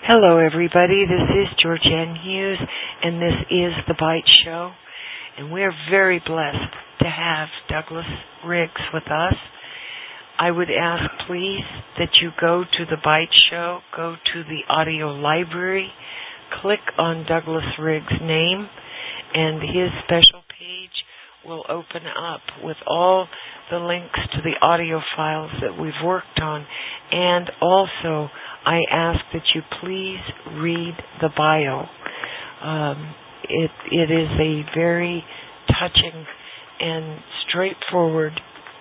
Hello, everybody. This is Georgianne Hughes, and this is The Bite Show. And we're very blessed to have Douglas Riggs with us. I would ask, please, that you go to The Bite Show, go to the audio library, click on Douglas Riggs' name, and his special page will open up with all the links to the audio files that we've worked on. And also, I ask that you please read the bio. It is a very touching and straightforward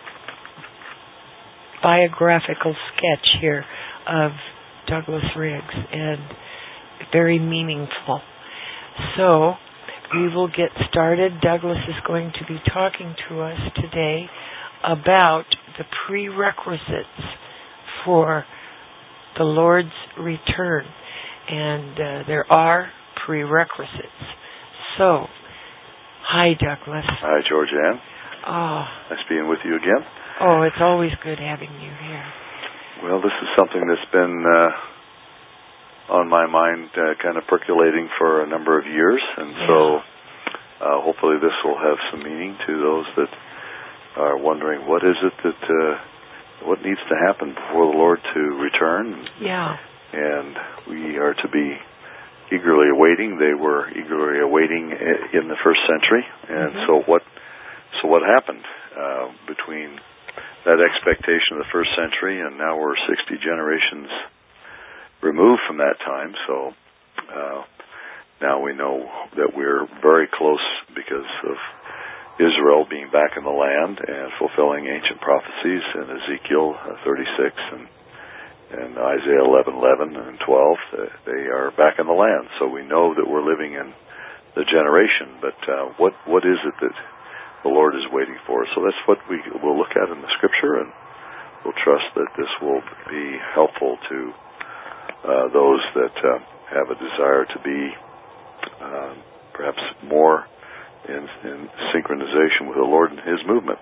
biographical sketch here of Douglas Riggs, and very meaningful. So, we will get started. Douglas is going to be talking to us today about the prerequisites for the Lord's return. And there are prerequisites. So, hi, Douglas. Hi, Georgianne. Oh. Nice being with you again. Oh, it's always good having you here. Well, this is something that's been on my mind, kind of percolating for a number of years, and so hopefully this will have some meaning to those that are wondering what is it that what needs to happen before the Lord to return. Yeah. And we are to be eagerly awaiting. They were eagerly awaiting in the first century, and so what happened between that expectation of the first century, and now we're 60 generations removed from that time. So now we know that we're very close because of Israel being back in the land and fulfilling ancient prophecies in Ezekiel 36 and Isaiah 11:11 and 12. They are back in the land, so we know that we're living in the generation. But what is it that the Lord is waiting for? So that's what we will look at in the Scripture, and we'll trust that this will be helpful to those that have a desire to be perhaps more in synchronization with the Lord and His movements.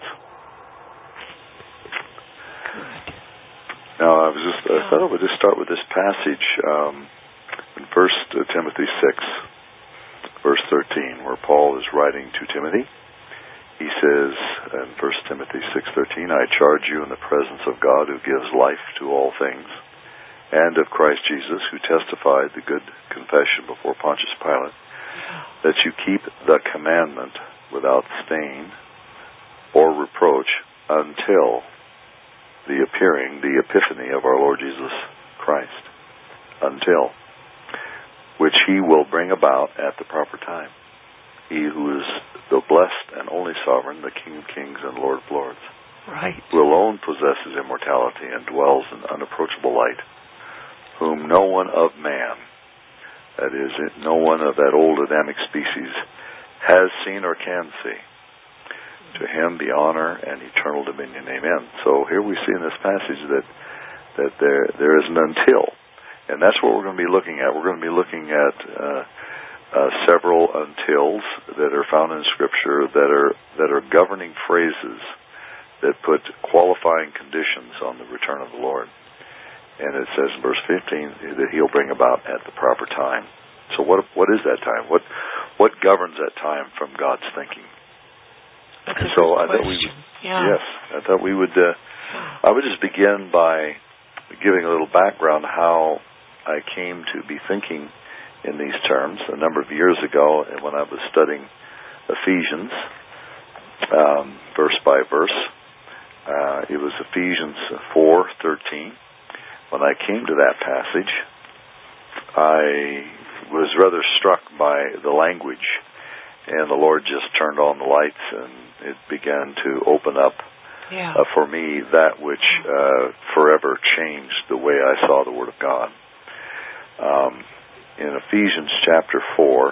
Now, I thought I would just start with this passage in 1 Timothy 6, verse 13, where Paul is writing to Timothy. He says in 1 Timothy 6:13, I charge you in the presence of God who gives life to all things, and of Christ Jesus, who testified the good confession before Pontius Pilate, that you keep the commandment without stain or reproach until the epiphany of our Lord Jesus Christ, until which He will bring about at the proper time. He who is the blessed and only sovereign, the King of kings and Lord of lords, right, who alone possesses immortality and dwells in unapproachable light, whom no one of man, that is, no one of that old Adamic species, has seen or can see. To Him be honor and eternal dominion. Amen. So here we see in this passage that there is an until, and that's what we're going to be looking at. We're going to be looking at several untils that are found in Scripture that are governing phrases that put qualifying conditions on the return of the Lord. And it says in verse 15 that He'll bring about at the proper time. So what is that time? What governs that time from God's thinking? That's a so good I thought we would. I would just begin by giving a little background how I came to be thinking in these terms a number of years ago, and when I was studying Ephesians, verse by verse. It was Ephesians 4:13. When I came to that passage, I was rather struck by the language, and the Lord just turned on the lights, and it began to open up for me that which forever changed the way I saw the Word of God. In Ephesians chapter 4,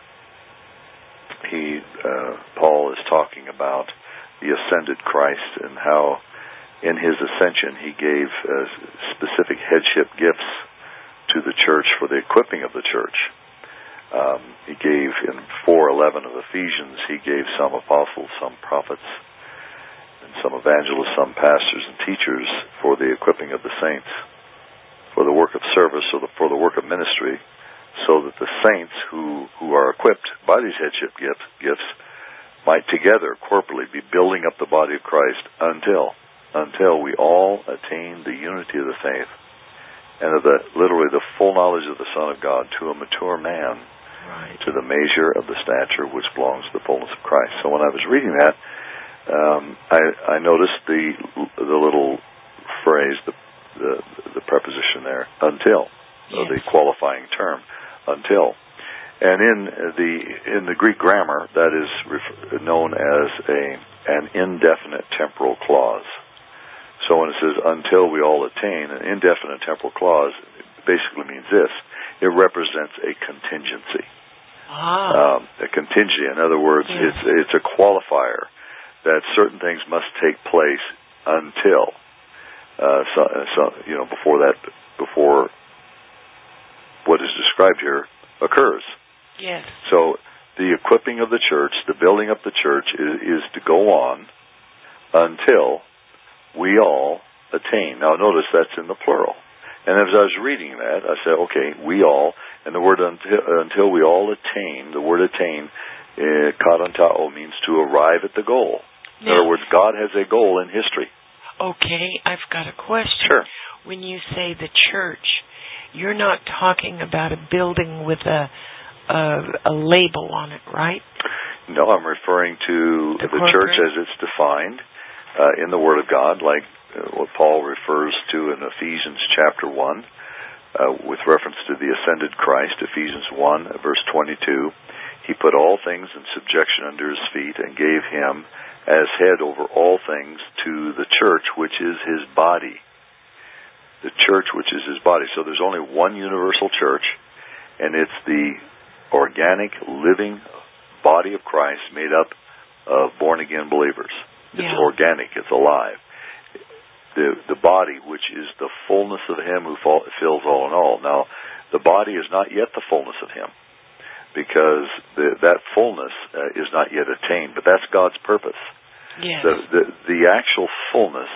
Paul is talking about the ascended Christ and how in His ascension He gave specific headship gifts to the church for the equipping of the church. He gave in 4:11 of Ephesians, He gave some apostles, some prophets, and some evangelists, some pastors and teachers for the equipping of the saints. for the work of service or for the work of ministry, so that the saints who are equipped by these headship gifts might together corporately be building up the body of Christ until we all attain the unity of the faith and of literally the full knowledge of the Son of God, to a mature man, right, to the measure of the stature which belongs to the fullness of Christ. So when I was reading that, I noticed the little phrase, the preposition there, until, yes, the qualifying term, until. And in the Greek grammar, that is known as an indefinite temporal clause. So when it says until we all attain, an indefinite temporal clause basically means this: it represents a contingency. A contingency. In other words, yes, it's a qualifier that certain things must take place until before what is described here occurs. Yes. So the equipping of the church, the building up the church, is to go on until we all attain. Now notice that's in the plural. And as I was reading that, I said, okay, we all, and the word until we all attain, the word attain, katantao, means to arrive at the goal. In other words, God has a goal in history. Okay, I've got a question. Sure. When you say the church, you're not talking about a building with a label on it, right? No, I'm referring to the church as it's defined in the Word of God, like what Paul refers to in Ephesians chapter 1, with reference to the ascended Christ, Ephesians 1, verse 22. He put all things in subjection under his feet and gave him as head over all things to the church, which is his body. The church, which is his body. So there's only one universal church, and it's the organic, living body of Christ made up of born-again believers. It's organic. It's alive. The body, which is the fullness of him who fills all in all. Now, the body is not yet the fullness of him, because that fullness is not yet attained. But that's God's purpose. Yes. The actual fullness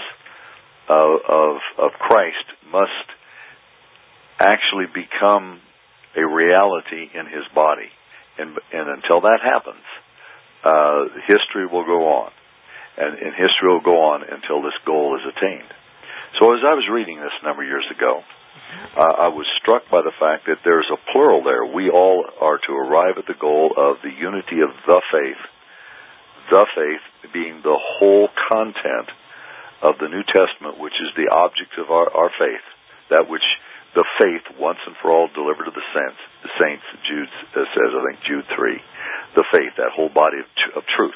of Christ must actually become a reality in his body. And until that happens, history will go on. And history will go on until this goal is attained. So as I was reading this a number of years ago, I was struck by the fact that there's a plural there. We all are to arrive at the goal of the unity of the faith. The faith being the whole content of the New Testament, which is the object of our faith. That which the faith, once and for all, delivered to the saints, Jude says, I think, Jude 3. The faith, that whole body of truth.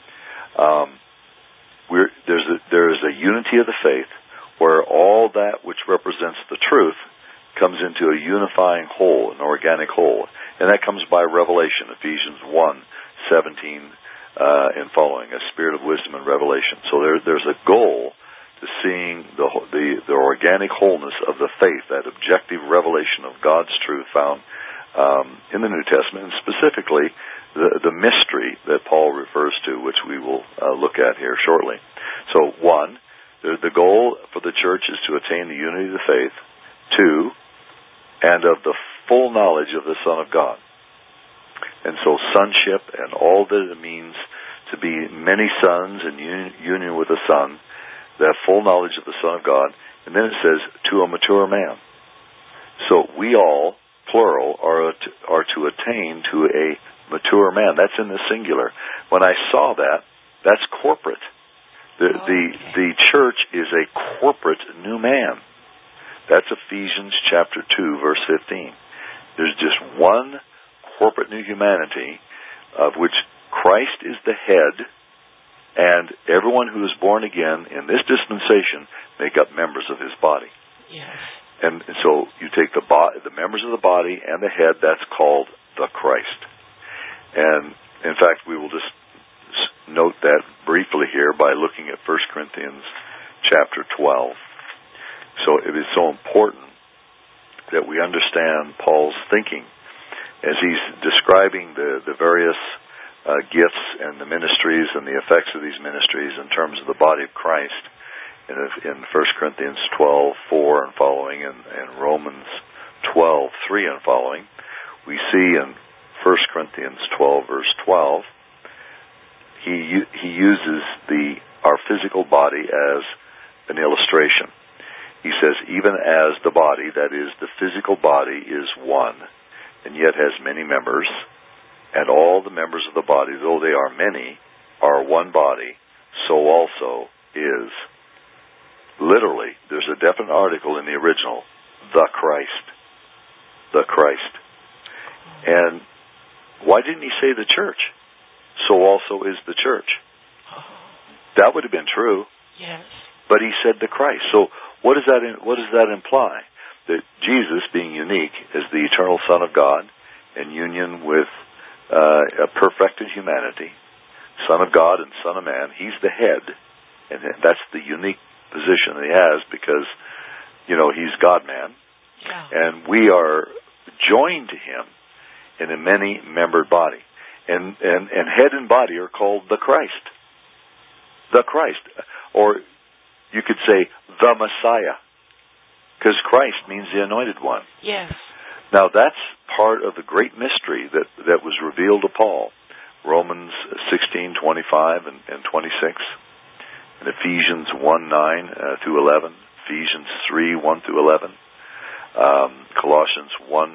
There is a unity of the faith where all that which represents the truth comes into a unifying whole, an organic whole. And that comes by revelation, Ephesians 1:17 and following, a spirit of wisdom and revelation. So there's a goal to seeing the organic wholeness of the faith, that objective revelation of God's truth found in the New Testament, and specifically the mystery that Paul refers to, which we will look at here shortly. So, 1, the goal for the church is to attain the unity of the faith. 2, and of the full knowledge of the Son of God. And so sonship and all that it means to be many sons in union with the Son, that full knowledge of the Son of God. And then it says, to a mature man. So we all, plural, are to attain to a mature man. That's in the singular. When I saw that, that's corporate. The church is a corporate new man. That's Ephesians chapter 2, verse 15. There's just one corporate new humanity, of which Christ is the head, and everyone who is born again in this dispensation make up members of his body. Yes. And so you take the members of the body and the head, that's called the Christ. And in fact, we will just note that briefly here by looking at 1 Corinthians chapter 12. So it is so important that we understand Paul's thinking as he's describing the various gifts and the ministries and the effects of these ministries in terms of the body of Christ. in 1 Corinthians 12:4 and following, and Romans 12:3 and following. We see in 1 Corinthians 12 verse 12, he uses our physical body as an illustration. He says, even as the body, that is, the physical body, is one, and yet has many members, and all the members of the body, though they are many, are one body, so also is. Literally, there's a definite article in the original, the Christ. The Christ. And why didn't he say the church? So also is the church. That would have been true. Yes. But he said the Christ. So what does that imply? That Jesus, being unique, is the eternal Son of God in union with a perfected humanity, Son of God and Son of Man. He's the head, and that's the unique position that he has because, he's God-man. Yeah. And we are joined to him in a many-membered body. And head and body are called the Christ. The Christ. Or you could say the Messiah. Because Christ means the anointed one. Yes. Now that's part of the great mystery that was revealed to Paul. Romans 16:25 and 26. And Ephesians 1:9 through 11. Ephesians 3:1 through 11. Colossians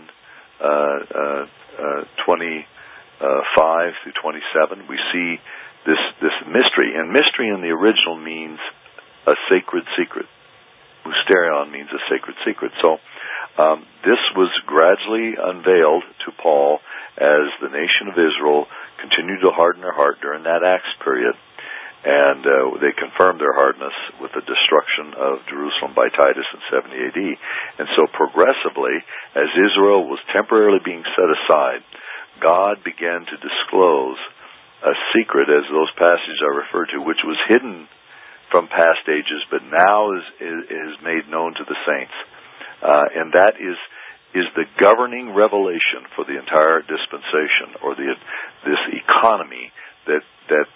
1:25 through 27. We see this mystery. And mystery in the original means a sacred secret. Mysterion means a sacred secret. So this was gradually unveiled to Paul as the nation of Israel continued to harden their heart during that Acts period. And they confirmed their hardness with the destruction of Jerusalem by Titus in 70 AD. And so progressively, as Israel was temporarily being set aside, God began to disclose a secret, as those passages I referred to, which was hidden from past ages, but now is made known to the saints. And that is the governing revelation for the entire dispensation, or this economy that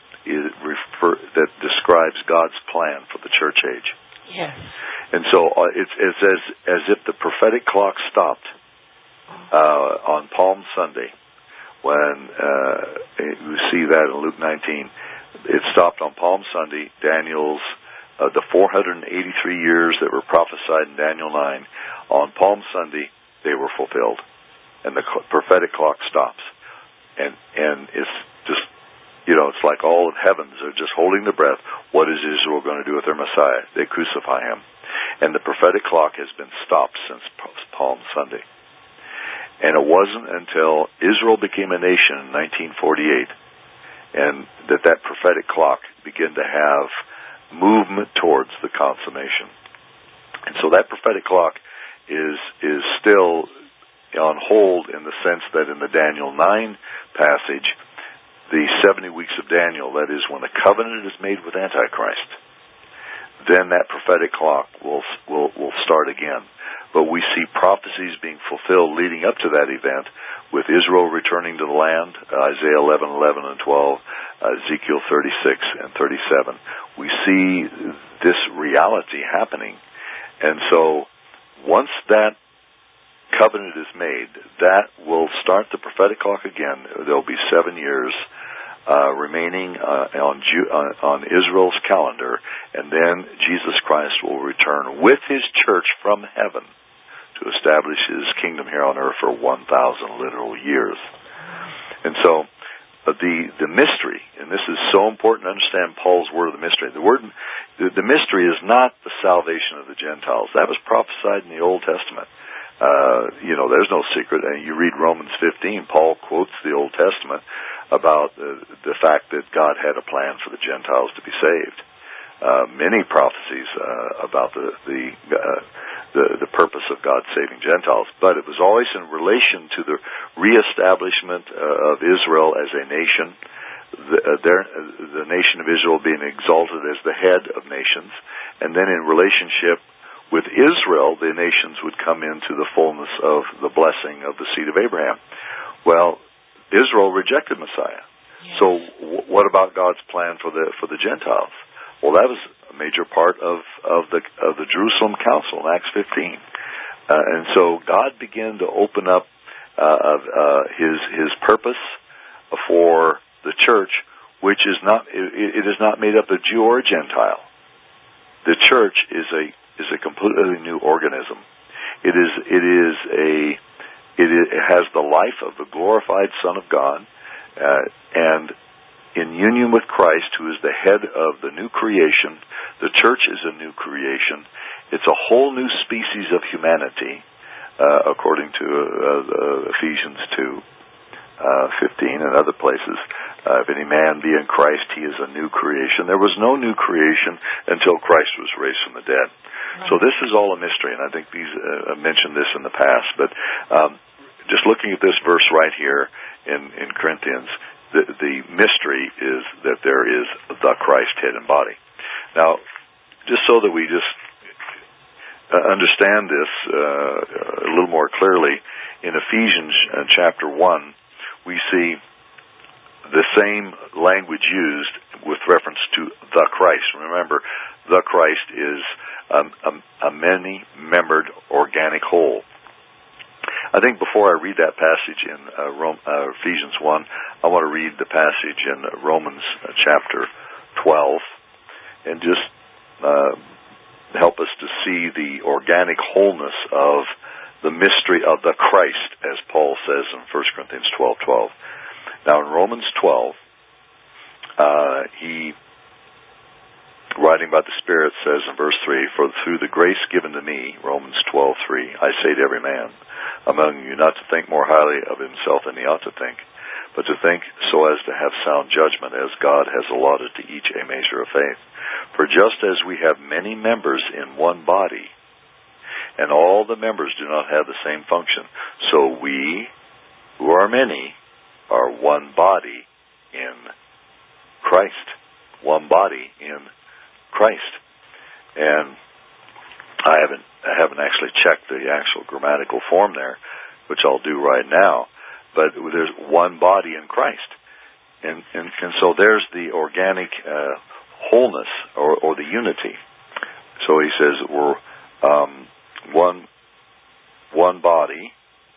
describes God's plan for the church age. Yes. And so it's as if the prophetic clock stopped on Palm Sunday, when we see that in Luke 19. It stopped on Palm Sunday. Daniel's the 483 years that were prophesied in Daniel 9. On Palm Sunday, they were fulfilled, and the prophetic clock stops. And it's just, it's like all of heavens are just holding their breath. What is Israel going to do with their Messiah? They crucify him. And the prophetic clock has been stopped since Palm Sunday. And it wasn't until Israel became a nation in 1948 and that prophetic clock began to have movement towards the consummation. And so that prophetic clock is still on hold in the sense that in the Daniel 9 passage, the 70 weeks of Daniel, that is when the covenant is made with Antichrist, then that prophetic clock will start again. But we see prophecies being fulfilled leading up to that event, with Israel returning to the land, Isaiah 11:11 and 12, Ezekiel 36 and 37. We see this reality happening. And so once that covenant is made, that will start the prophetic clock again. There will be 7 years remaining on Israel's calendar, and then Jesus Christ will return with his church from heaven to establish his kingdom here on earth for 1,000 literal years. And so the mystery, and this is so important to understand Paul's word of the mystery. The mystery is not the salvation of the Gentiles. That was prophesied in the Old Testament. There's no secret. And you read Romans 15, Paul quotes the Old Testament about the fact that God had a plan for the Gentiles to be saved. Many prophecies about the purpose of God saving Gentiles, but it was always in relation to the reestablishment of Israel as a nation, the nation of Israel being exalted as the head of nations, and then in relationship with Israel, the nations would come into the fullness of the blessing of the seed of Abraham. Well, Israel rejected Messiah. Yes. So what about God's plan for the Gentiles? Well, that was major part of the Jerusalem Council in Acts 15. And so God began to open up his purpose for the church, which is not made up of Jew or Gentile. The church is a completely new organism. It has the life of the glorified Son of God, and in union with Christ, who is the head of the new creation. The church is a new creation. It's a whole new species of humanity, according to Ephesians 2:15 and other places. If any man be in Christ, he is a new creation. There was no new creation until Christ was raised from the dead. Right. So this is all a mystery, and I think I mentioned this in the past. But just looking at this verse right here in Corinthians, the mystery is that there is the Christ, head and body. Now, just so that we just understand this a little more clearly, in Ephesians chapter 1, we see the same language used with reference to the Christ. Remember, the Christ is a many-membered organic whole. I think before I read that passage in Ephesians 1, I want to read the passage in Romans chapter 12 and just help us to see the organic wholeness of the mystery of the Christ, as Paul says in 1 Corinthians 12:12. Now in Romans 12, he, writing about the Spirit, says in verse 3, "For through the grace given to me," Romans 12:3, "I say to every man among you not to think more highly of himself than he ought to think, but to think so as to have sound judgment, as God has allotted to each a measure of faith. For just as we have many members in one body, and all the members do not have the same function, so we, who are many, are one body in Christ." One body in Christ. And I haven't actually checked the actual grammatical form there, which I'll do right now. But there's one body in Christ, and so there's the organic wholeness or the unity. So he says we're one body.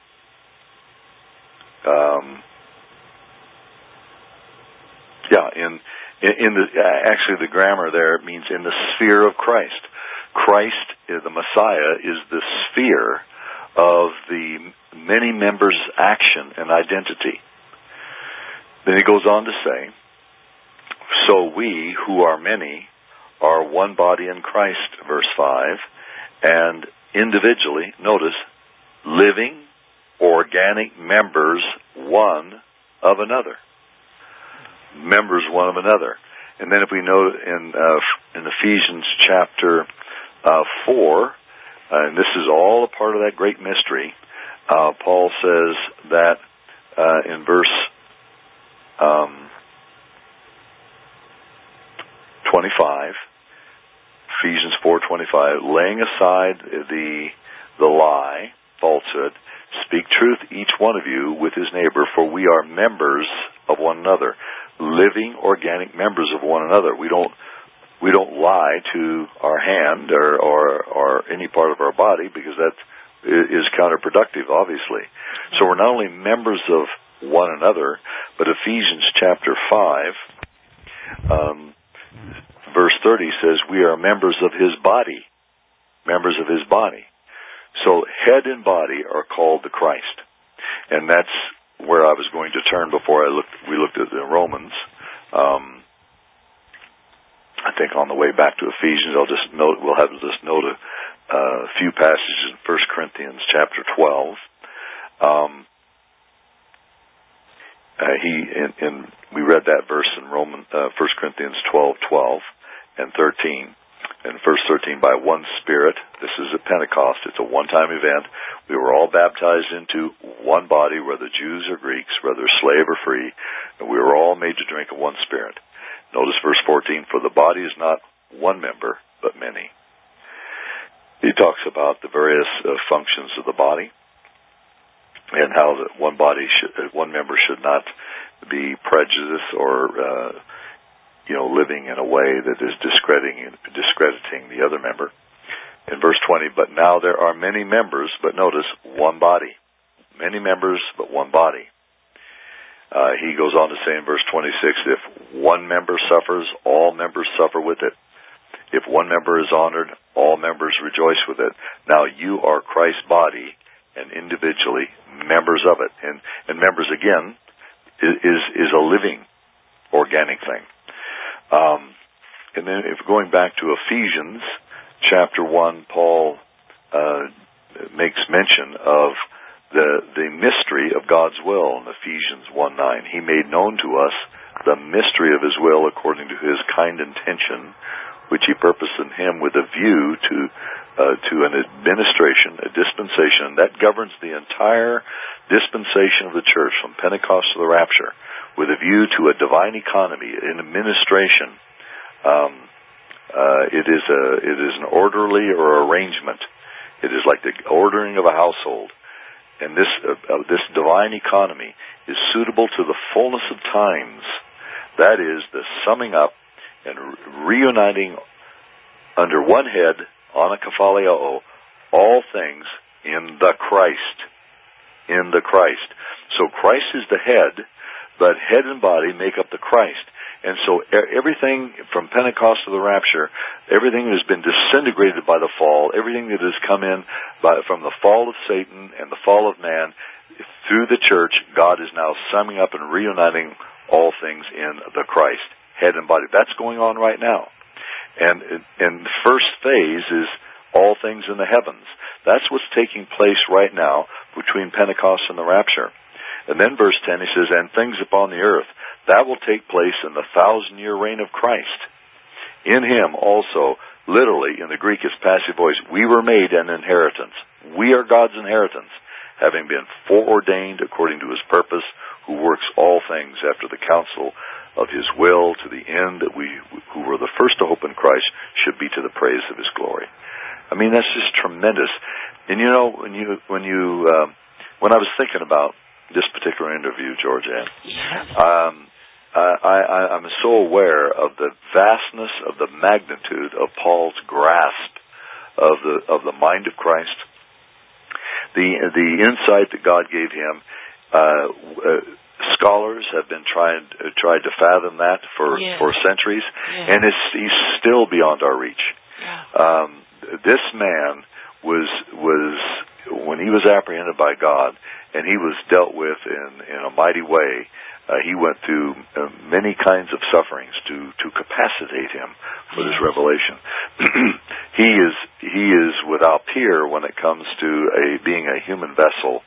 In the actually the grammar there means in the sphere of Christ. Christ, the Messiah, is the sphere of the many members' action and identity. Then he goes on to say, "So we, who are many, are one body in Christ," verse 5, and individually, notice, living, organic members one of another. Members one of another. And then if we note in Ephesians chapter 4, and this is all a part of that great mystery, Paul says that in verse 25, Ephesians 4:25, "Laying aside the lie, falsehood, speak truth each one of you with his neighbor, for we are members of one another." Living, organic members of one another. We don't lie to our hand or any part of our body, because that is counterproductive, obviously. So we're not only members of one another, but Ephesians chapter 5, verse 30 says we are members of his body. Members of his body. So head and body are called the Christ. And that's where I was going to turn before we looked at the Romans. I think on the way back to Ephesians, we'll have to just note a few passages in 1 Corinthians chapter 12. We read that verse in 1 Corinthians 12:12 and 13. In verse 13, "By one Spirit," this is at Pentecost, it's a one-time event, "we were all baptized into one body, whether Jews or Greeks, whether slave or free, and we were all made to drink of one Spirit." Notice verse 14, "For the body is not one member, but many." He talks about the various functions of the body, and how that one member should not be prejudiced or living in a way that is discrediting the other member. In verse 20, but now there are many members, but notice, one body. Many members, but one body. He goes on to say in verse 26, if one member suffers, all members suffer with it. If one member is honored, all members rejoice with it. Now you are Christ's body, and individually members of it. And members, again, is a living, organic thing. And then if going back to Ephesians chapter 1, Paul makes mention of the mystery of God's will in Ephesians 1:9. He made known to us the mystery of his will according to his kind intention, which he purposed in him with a view to an administration, a dispensation that governs the entire dispensation of the church from Pentecost to the rapture, with a view to a divine economy, an administration. It is an orderly or arrangement. It is like the ordering of a household. And this divine economy is suitable to the fullness of times. That is the summing up and reuniting under one head, anakephalio, all things in the Christ. In the Christ. So Christ is the head, but head and body make up the Christ. And so everything from Pentecost to the rapture, everything has been disintegrated by the fall, everything that has come in from the fall of Satan and the fall of man, through the church, God is now summing up and reuniting all things in the Christ, head and body. That's going on right now. And the first phase is all things in the heavens. That's what's taking place right now between Pentecost and the rapture. And then verse 10, he says, and things upon the earth. That will take place in the 1,000-year reign of Christ. In him also, literally, in the Greek it's passive voice, we were made an inheritance. We are God's inheritance, having been foreordained according to his purpose, who works all things after the counsel of his will, to the end that we, who were the first to hope in Christ, should be to the praise of his glory. I mean, that's just tremendous. And when I was thinking about this particular interview, Georgianne, I'm so aware of the vastness of the magnitude of Paul's grasp of the mind of Christ, the insight that God gave him. Scholars have been tried to fathom that for centuries, and he's still beyond our reach. This man was when he was apprehended by God, and he was dealt with in a mighty way. He went through many kinds of sufferings to capacitate him for this revelation. He is without peer when it comes to being a human vessel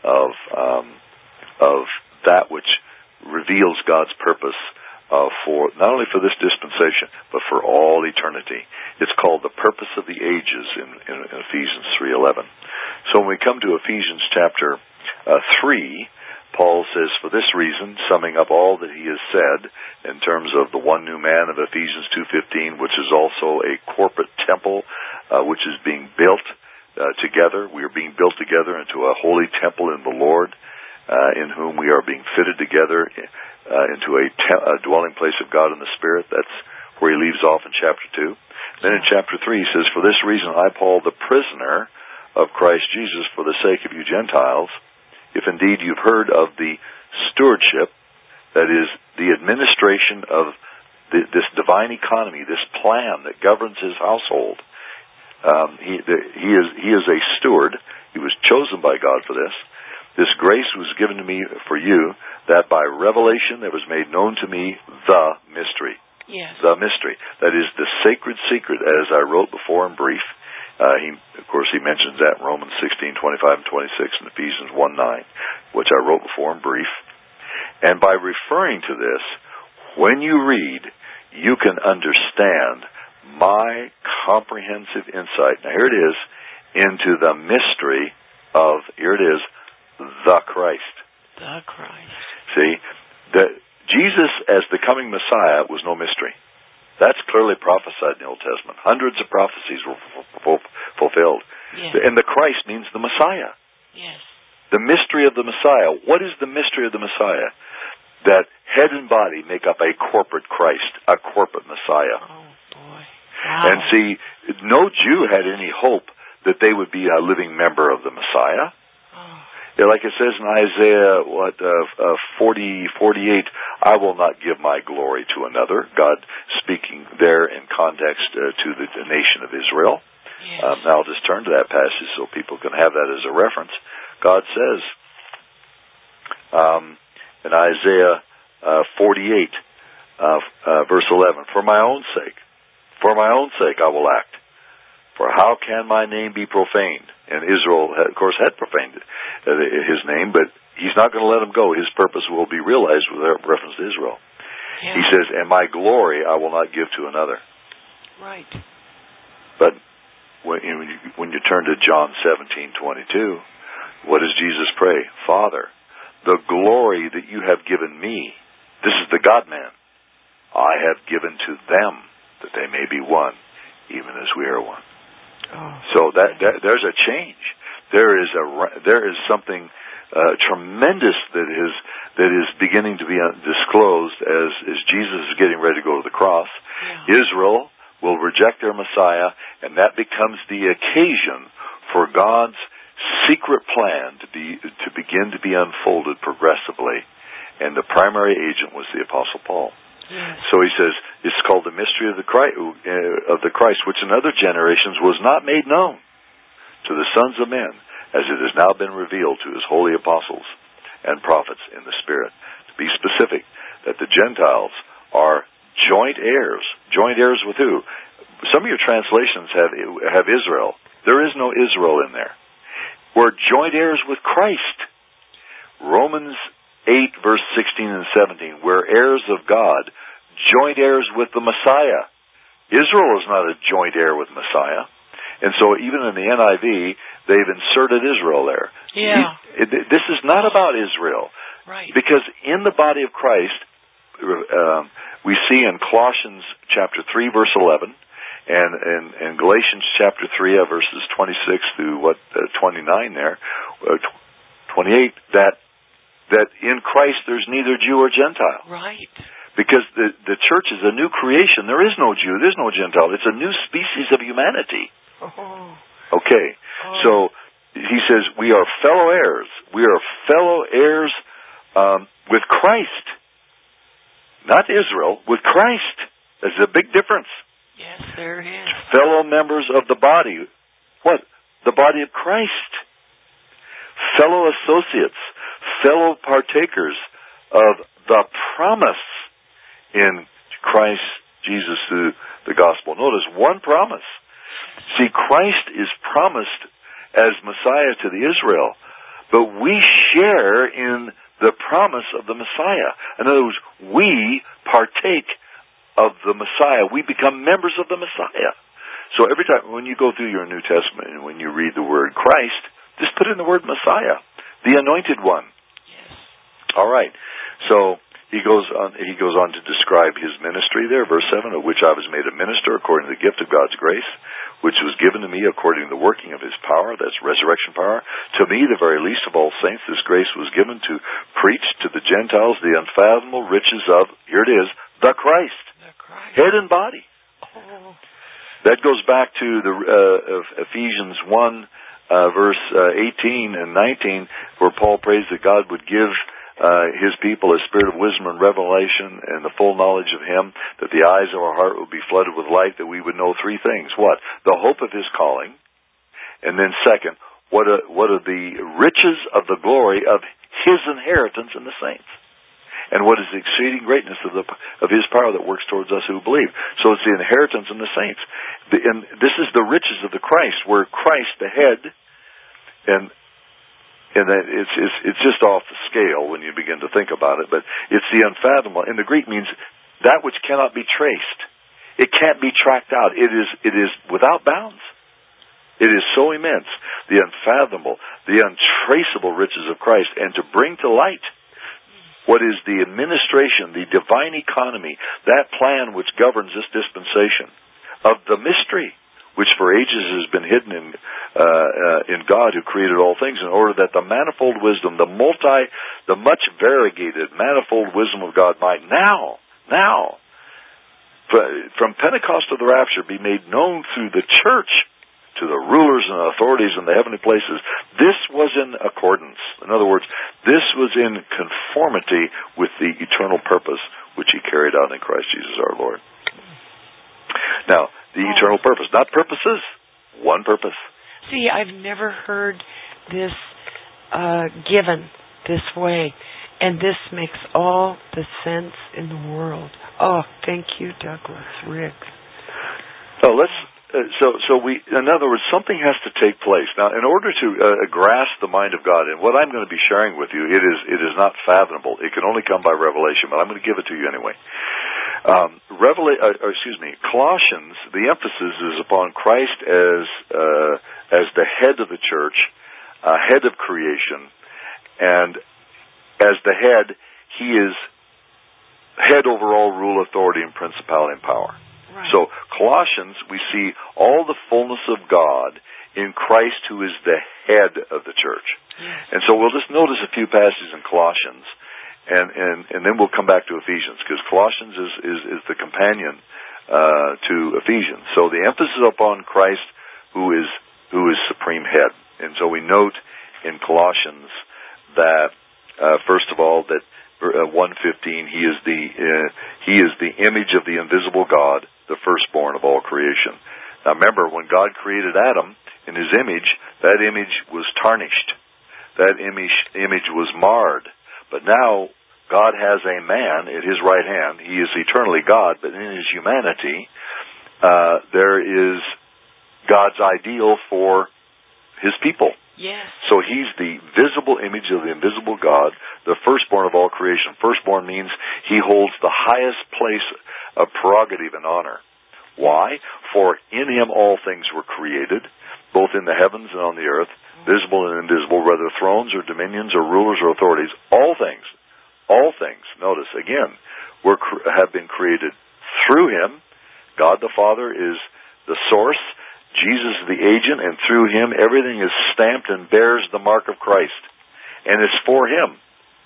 of that which reveals God's purpose for not only for this dispensation but for all eternity. It's called the purpose of the ages in Ephesians 3:11. So when we come to Ephesians chapter 3. Paul says, for this reason, summing up all that he has said in terms of the one new man of Ephesians 2:15, which is also a corporate temple which is being built together. We are being built together into a holy temple in the Lord, in whom we are being fitted together into a dwelling place of God in the Spirit. That's where he leaves off in chapter 2. Then in chapter 3 he says, for this reason I, Paul, the prisoner of Christ Jesus, for the sake of you Gentiles, if indeed you've heard of the stewardship, that is, the administration of this divine economy, this plan that governs his household. He is a steward. He was chosen by God for this. This grace was given to me for you, that by revelation there was made known to me the mystery. Yes. The mystery. That is the sacred secret, as I wrote before in brief. He mentions that in Romans 16:25 and 26 and Ephesians 1:9, which I wrote before in brief. And by referring to this, when you read, you can understand my comprehensive insight. Now here it is, into the mystery of, here it is, the Christ. The Christ. See, Jesus as the coming Messiah was no mystery. That's clearly prophesied in the Old Testament. Hundreds of prophecies were fulfilled. Yes. And the Christ means the Messiah. Yes. The mystery of the Messiah. What is the mystery of the Messiah? that head and body make up a corporate Christ, a corporate Messiah. Oh, boy. Wow. And see, no Jew had any hope that they would be a living member of the Messiah. Oh. Yeah, like it says in Isaiah 48, I will not give my glory to another. God speaking there in context to the nation of Israel. Yes. Now I'll just turn to that passage so people can have that as a reference. God says in Isaiah 48, verse 11, for my own sake I will act. For how can my name be profaned? And Israel, of course, had profaned his name, but he's not going to let him go. His purpose will be realized with reference to Israel. Yeah. He says, and my glory I will not give to another. Right. But when you turn to John 17:22, what does Jesus pray? Father, the glory that you have given me, this is the God-man, I have given to them, that they may be one, even as we are one. Oh. So that there's a change. There is something tremendous that is beginning to be disclosed as Jesus is getting ready to go to the cross. Yeah. Israel will reject their Messiah, and that becomes the occasion for God's secret plan to begin to be unfolded progressively. And the primary agent was the Apostle Paul. Yes. So he says it's called the mystery of the Christ, which in other generations was not made known to the sons of men, as it has now been revealed to his holy apostles and prophets in the Spirit. To be specific, that the Gentiles are joint heirs. Joint heirs with who? Some of your translations have Israel. There is no Israel in there. We're joint heirs with Christ. Romans 8, verse 16 and 17. We're heirs of God, joint heirs with the Messiah. Israel is not a joint heir with Messiah. And so even in the NIV, they've inserted Israel there. Yeah. This is not about Israel. Right. Because in the body of Christ, we see in Colossians chapter 3, verse 11, and in Galatians chapter 3, verses 26 through 29 there, 28, that in Christ there's neither Jew or Gentile. Right. Because the church is a new creation. There is no Jew, there's no Gentile. It's a new species of humanity. Oh. Okay. Oh. So he says we are fellow heirs. We are fellow heirs with Christ. Not Israel, with Christ. There's a big difference. Yes, there is. Fellow members of the body. What? The body of Christ. Fellow associates. Fellow partakers of the promise in Christ Jesus through the gospel. Notice one promise. See, Christ is promised as Messiah to the Israel, but we share in the promise of the Messiah. In other words, we partake of the Messiah. We become members of the Messiah. So every time when you go through your New Testament and when you read the word Christ, just put in the word Messiah, the anointed one. Yes. All right. So he goes on to describe his ministry there, verse 7, of which I was made a minister according to the gift of God's grace, which was given to me according to the working of his power, that's resurrection power. To me, the very least of all saints, this grace was given to preach to the Gentiles the unfathomable riches of, here it is, the Christ. Head and body. Oh. That goes back to the Ephesians 1, verse 18 and 19, where Paul prays that God would give his people a spirit of wisdom and revelation and the full knowledge of him, that the eyes of our heart would be flooded with light, that we would know three things. What? The hope of his calling. And then second, what are the riches of the glory of his inheritance in the saints? And what is the exceeding greatness of his power that works towards us who believe? So it's the inheritance in the saints. And this is the riches of the Christ, where Christ, the head, and it's just off the scale when you begin to think about it, but it's the unfathomable. In the Greek means that which cannot be traced. It can't be tracked out. It is without bounds. It is so immense, the unfathomable, the untraceable riches of Christ, and to bring to light what is the administration, the divine economy, that plan which governs this dispensation of the mystery, which for ages has been hidden in God who created all things, in order that the manifold wisdom, the much variegated manifold wisdom of God might now, from Pentecost to the rapture, be made known through the church to the rulers and authorities in the heavenly places. This was in accordance. In other words, this was in conformity with the eternal purpose which he carried out in Christ Jesus our Lord. Now, the eternal purpose, not purposes, one purpose. See, I've never heard this given this way, and this makes all the sense in the world. Oh, thank you, Douglas Riggs. In other words, something has to take place. Now, in order to grasp the mind of God, and what I'm going to be sharing with you, it is not fathomable. It can only come by revelation, but I'm going to give it to you anyway. Colossians, the emphasis is upon Christ as the head of the church, head of creation, and as the head, he is head over all rule, authority, and principality and power. Right. So, Colossians, we see all the fullness of God in Christ, who is the head of the church. Yes. And so we'll just notice a few passages in Colossians, and then we'll come back to Ephesians, because Colossians is the companion to Ephesians. So the emphasis upon Christ, who is supreme head. And so we note in Colossians that, first of all, that 1:15, he is the image of the invisible God, the firstborn of all creation. Now remember, when God created Adam in his image, that image was tarnished. That image was marred. But now God has a man at his right hand. He is eternally God, but in his humanity, there is God's ideal for his people. Yes. So he's the visible image of the invisible God, the firstborn of all creation. Firstborn means he holds the highest place of prerogative and honor. Why? For in him all things were created, both in the heavens and on the earth, visible and invisible, whether thrones or dominions or rulers or authorities. All things, notice again, have been created through him. God the Father is the source. Jesus is the agent, and through him everything is stamped and bears the mark of Christ. And it's for him,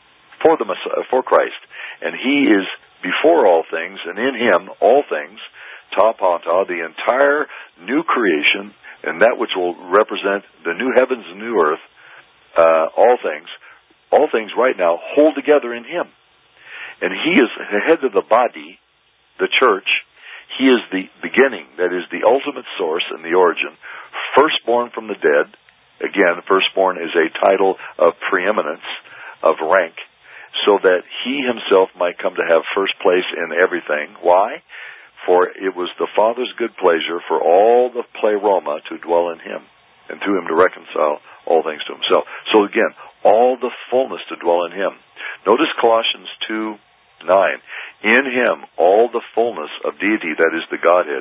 for Christ. And he is before all things, and in him all things, ta panta, the entire new creation, and that which will represent the new heavens and new earth, all things right now hold together in him. And he is the head of the body, the church. He is the beginning, that is the ultimate source and the origin, firstborn from the dead. Again, firstborn is a title of preeminence, of rank, so that he himself might come to have first place in everything. Why? For it was the Father's good pleasure for all the pleroma to dwell in him, and through him to reconcile all things to himself. So again, all the fullness to dwell in him. Notice Colossians 2:9. In him all the fullness of deity, that is the Godhead,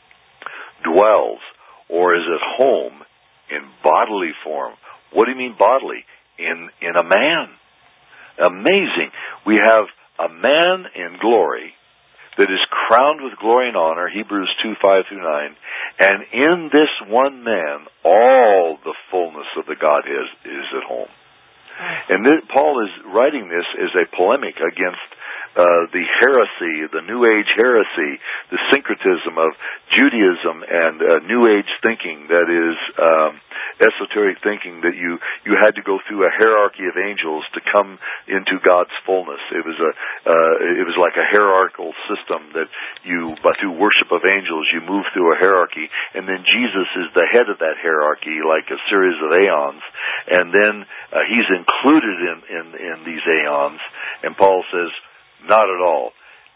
dwells or is at home in bodily form. What do you mean bodily? In a man. Amazing. We have a man in glory that is crowned with glory and honor, Hebrews 2:5-9, and in this one man all the fullness of the Godhead is at home. And Paul is writing this as a polemic against the heresy, the New Age heresy, the syncretism of Judaism and New Age thinking, that is esoteric thinking, that you had to go through a hierarchy of angels to come into God's fullness. It was like a hierarchical system that but through worship of angels, you move through a hierarchy, and then Jesus is the head of that hierarchy, like a series of aeons, and then he's included in these aeons. And Paul says, not at all.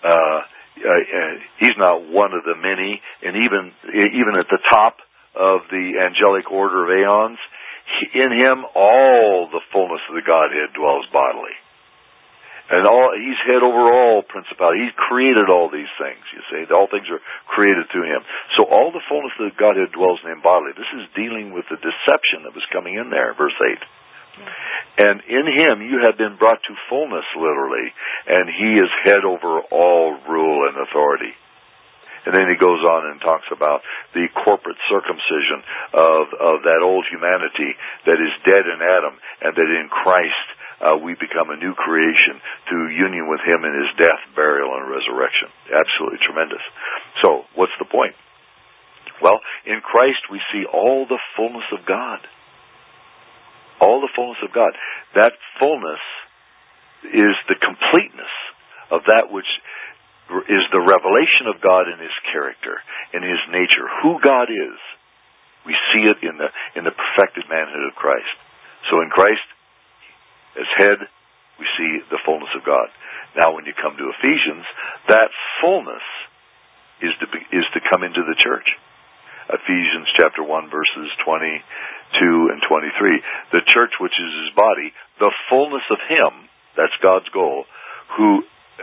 He's not one of the many, and even at the top of the angelic order of aeons, in him all the fullness of the Godhead dwells bodily. And he's head over all principality. He's created all these things, you see. All things are created through him. So all the fullness of the Godhead dwells in him bodily. This is dealing with the deception that was coming in there, verse 8. And in him you have been brought to fullness, literally, and he is head over all rule and authority. And then he goes on and talks about the corporate circumcision of that old humanity that is dead in Adam, and that in Christ we become a new creation through union with him in his death, burial, and resurrection. Absolutely tremendous. So, what's the point? Well, in Christ we see all the fullness of God. All the fullness of God. That fullness is the completeness of that which is the revelation of God in his character, in his nature, who God is. We see it in the perfected manhood of Christ. So in Christ, as head, we see the fullness of God. Now when you come to Ephesians, that fullness is to come into the church. Ephesians chapter 1 verses 22 and 23. The church, which is his body, the fullness of him, that's God's goal, who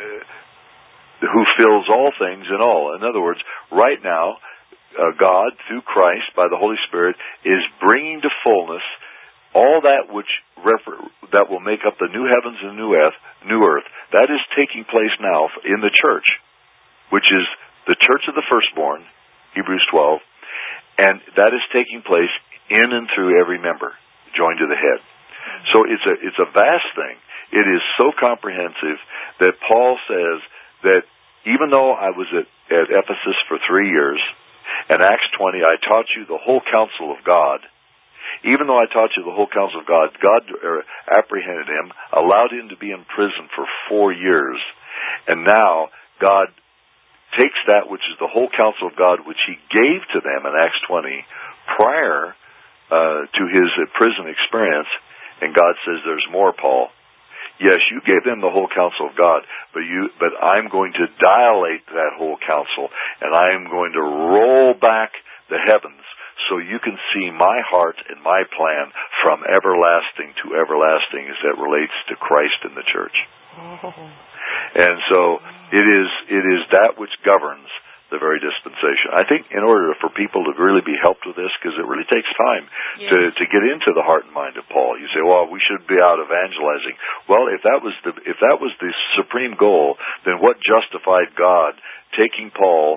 fills all things in all. In other words, right now, God, through Christ, by the Holy Spirit, is bringing to fullness all that that will make up the new heavens and new earth. That is taking place now in the church, which is the church of the firstborn, Hebrews 12, and that is taking place in and through every member, joined to the head. So it's a vast thing. It is so comprehensive that Paul says that even though I was at Ephesus for 3 years, in Acts 20 I taught you the whole counsel of God. Even though I taught you the whole counsel of God, God apprehended him, allowed him to be in prison for 4 years, and now God takes that which is the whole counsel of God, which he gave to them in Acts 20 prior to his prison experience, and God says, there's more, Paul. Yes, you gave them the whole counsel of God, but I'm going to dilate that whole counsel, and I'm going to roll back the heavens so you can see my heart and my plan from everlasting to everlasting as that relates to Christ and the church. And so it is that which governs the very dispensation. I think in order for people to really be helped with this, because it really takes time to get into the heart and mind of Paul. You say, well, we should be out evangelizing. Well, if that was the supreme goal, then what justified God taking Paul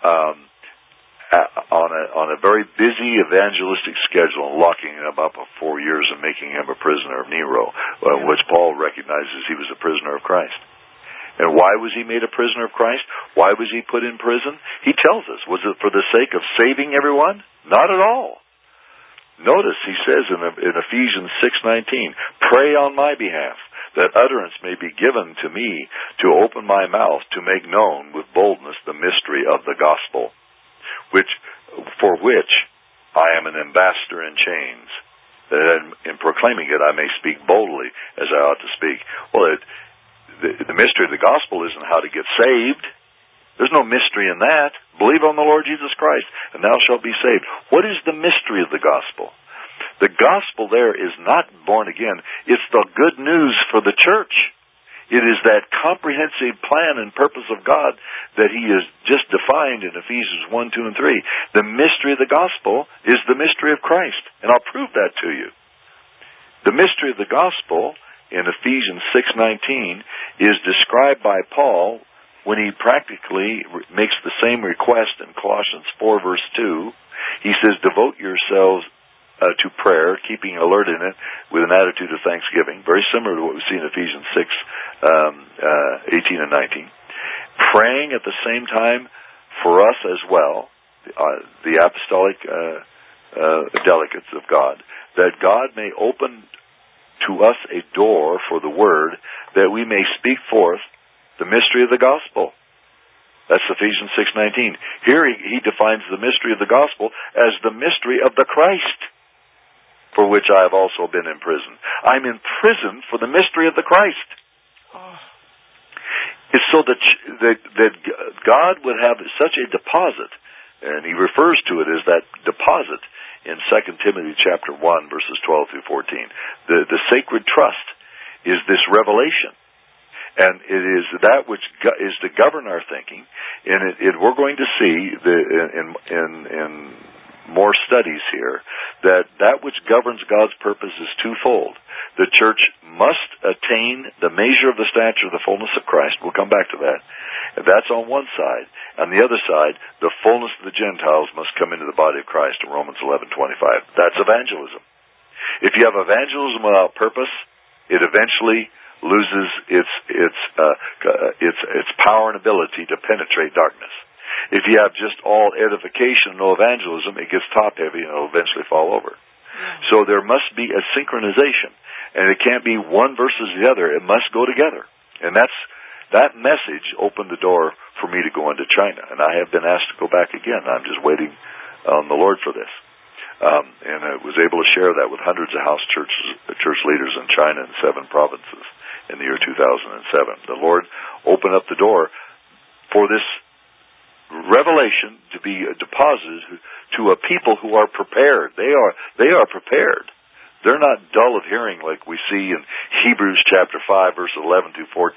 on a very busy evangelistic schedule and locking him up for 4 years and making him a prisoner of Nero, which Paul recognizes he was a prisoner of Christ. And why was he made a prisoner of Christ? Why was he put in prison? He tells us. Was it for the sake of saving everyone? Not at all. Notice he says in Ephesians 6:19, pray on my behalf, that utterance may be given to me to open my mouth to make known with boldness the mystery of the gospel, for which I am an ambassador in chains, that in proclaiming it I may speak boldly as I ought to speak. Well, the mystery of the gospel isn't how to get saved. There's no mystery in that. Believe on the Lord Jesus Christ, and thou shalt be saved. What is the mystery of the gospel? The gospel there is not born again. It's the good news for the church. It is that comprehensive plan and purpose of God that he has just defined in Ephesians 1, 2, and 3. The mystery of the gospel is the mystery of Christ, and I'll prove that to you. The mystery of the gospel in Ephesians 6:19 is described by Paul when he practically makes the same request in Colossians 4 verse 2. He says, devote yourselves to prayer, keeping alert in it with an attitude of thanksgiving, very similar to what we see in Ephesians 6:18 and 19. Praying at the same time for us as well, the apostolic delegates of God, that God may open to us a door for the word, that we may speak forth the mystery of the gospel. That's Ephesians 6:19. Here he defines the mystery of the gospel as the mystery of the Christ, for which I have also been in prison. I'm in prison for the mystery of the Christ. It's so that God would have such a deposit, and he refers to it as that deposit in 2 Timothy chapter 1, verses 12 through 14. The sacred trust is this revelation. And it is that which is to govern our thinking. And we're going to see in more studies here, that which governs God's purpose is twofold. The church must attain the measure of the stature of the fullness of Christ. We'll come back to that. That's on one side. On the other side, the fullness of the Gentiles must come into the body of Christ in Romans 11:25. That's evangelism. If you have evangelism without purpose, it eventually loses its power and ability to penetrate darkness. If you have just all edification and no evangelism, it gets top-heavy and it'll eventually fall over. So there must be a synchronization, and it can't be one versus the other. It must go together. And that message opened the door for me to go into China, and I have been asked to go back again. I'm just waiting on the Lord for this. And I was able to share that with hundreds of house church leaders in China in 7 provinces in the year 2007. The Lord opened up the door for this revelation to be deposited to a people who are prepared. They are prepared. They're not dull of hearing like we see in Hebrews chapter 5, verse 11 through 14.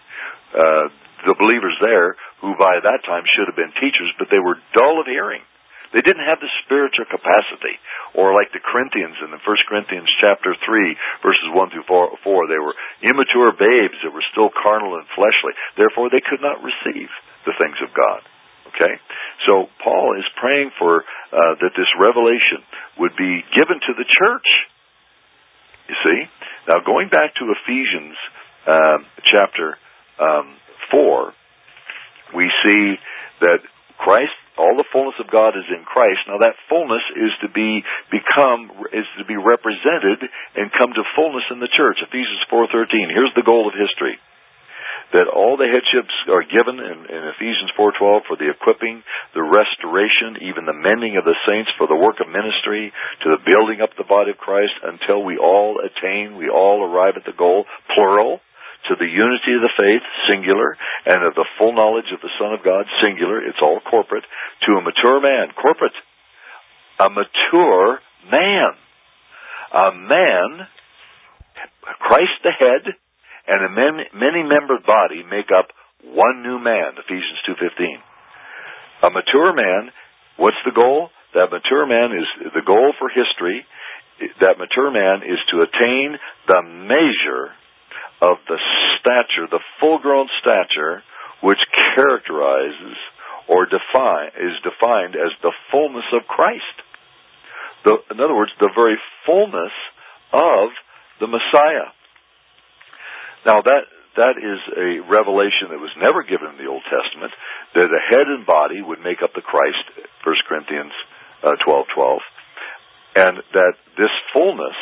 The believers there, who by that time should have been teachers, but they were dull of hearing. They didn't have the spiritual capacity. Or like the Corinthians in the 1 Corinthians chapter 3, verses 1 through 4, they were immature babes that were still carnal and fleshly. Therefore, they could not receive the things of God. Okay? So Paul is praying for that this revelation would be given to the church. You see? Now, going back to Ephesians chapter 4, we see that Christ, all the fullness of God is in Christ. Now that fullness is to be represented and come to fullness in the church. Ephesians 4:13. Here's the goal of history. That all the headships are given in Ephesians 4:12 for the equipping, the restoration, even the mending of the saints for the work of ministry, to the building up the body of Christ until we all arrive at the goal, plural, to the unity of the faith, singular, and of the full knowledge of the Son of God, singular, it's all corporate, to a mature man, corporate, a mature man. A man, Christ the head, and a many-membered body make up one new man, Ephesians 2:15. A mature man, what's the goal? That mature man is the goal for history. That mature man is to attain the measure of the stature, the full-grown stature, which characterizes or is defined as the fullness of Christ. In other words, the very fullness of the Messiah. Now that is a revelation that was never given in the Old Testament, that the head and body would make up the Christ, 1 Corinthians 12:12, and that this fullness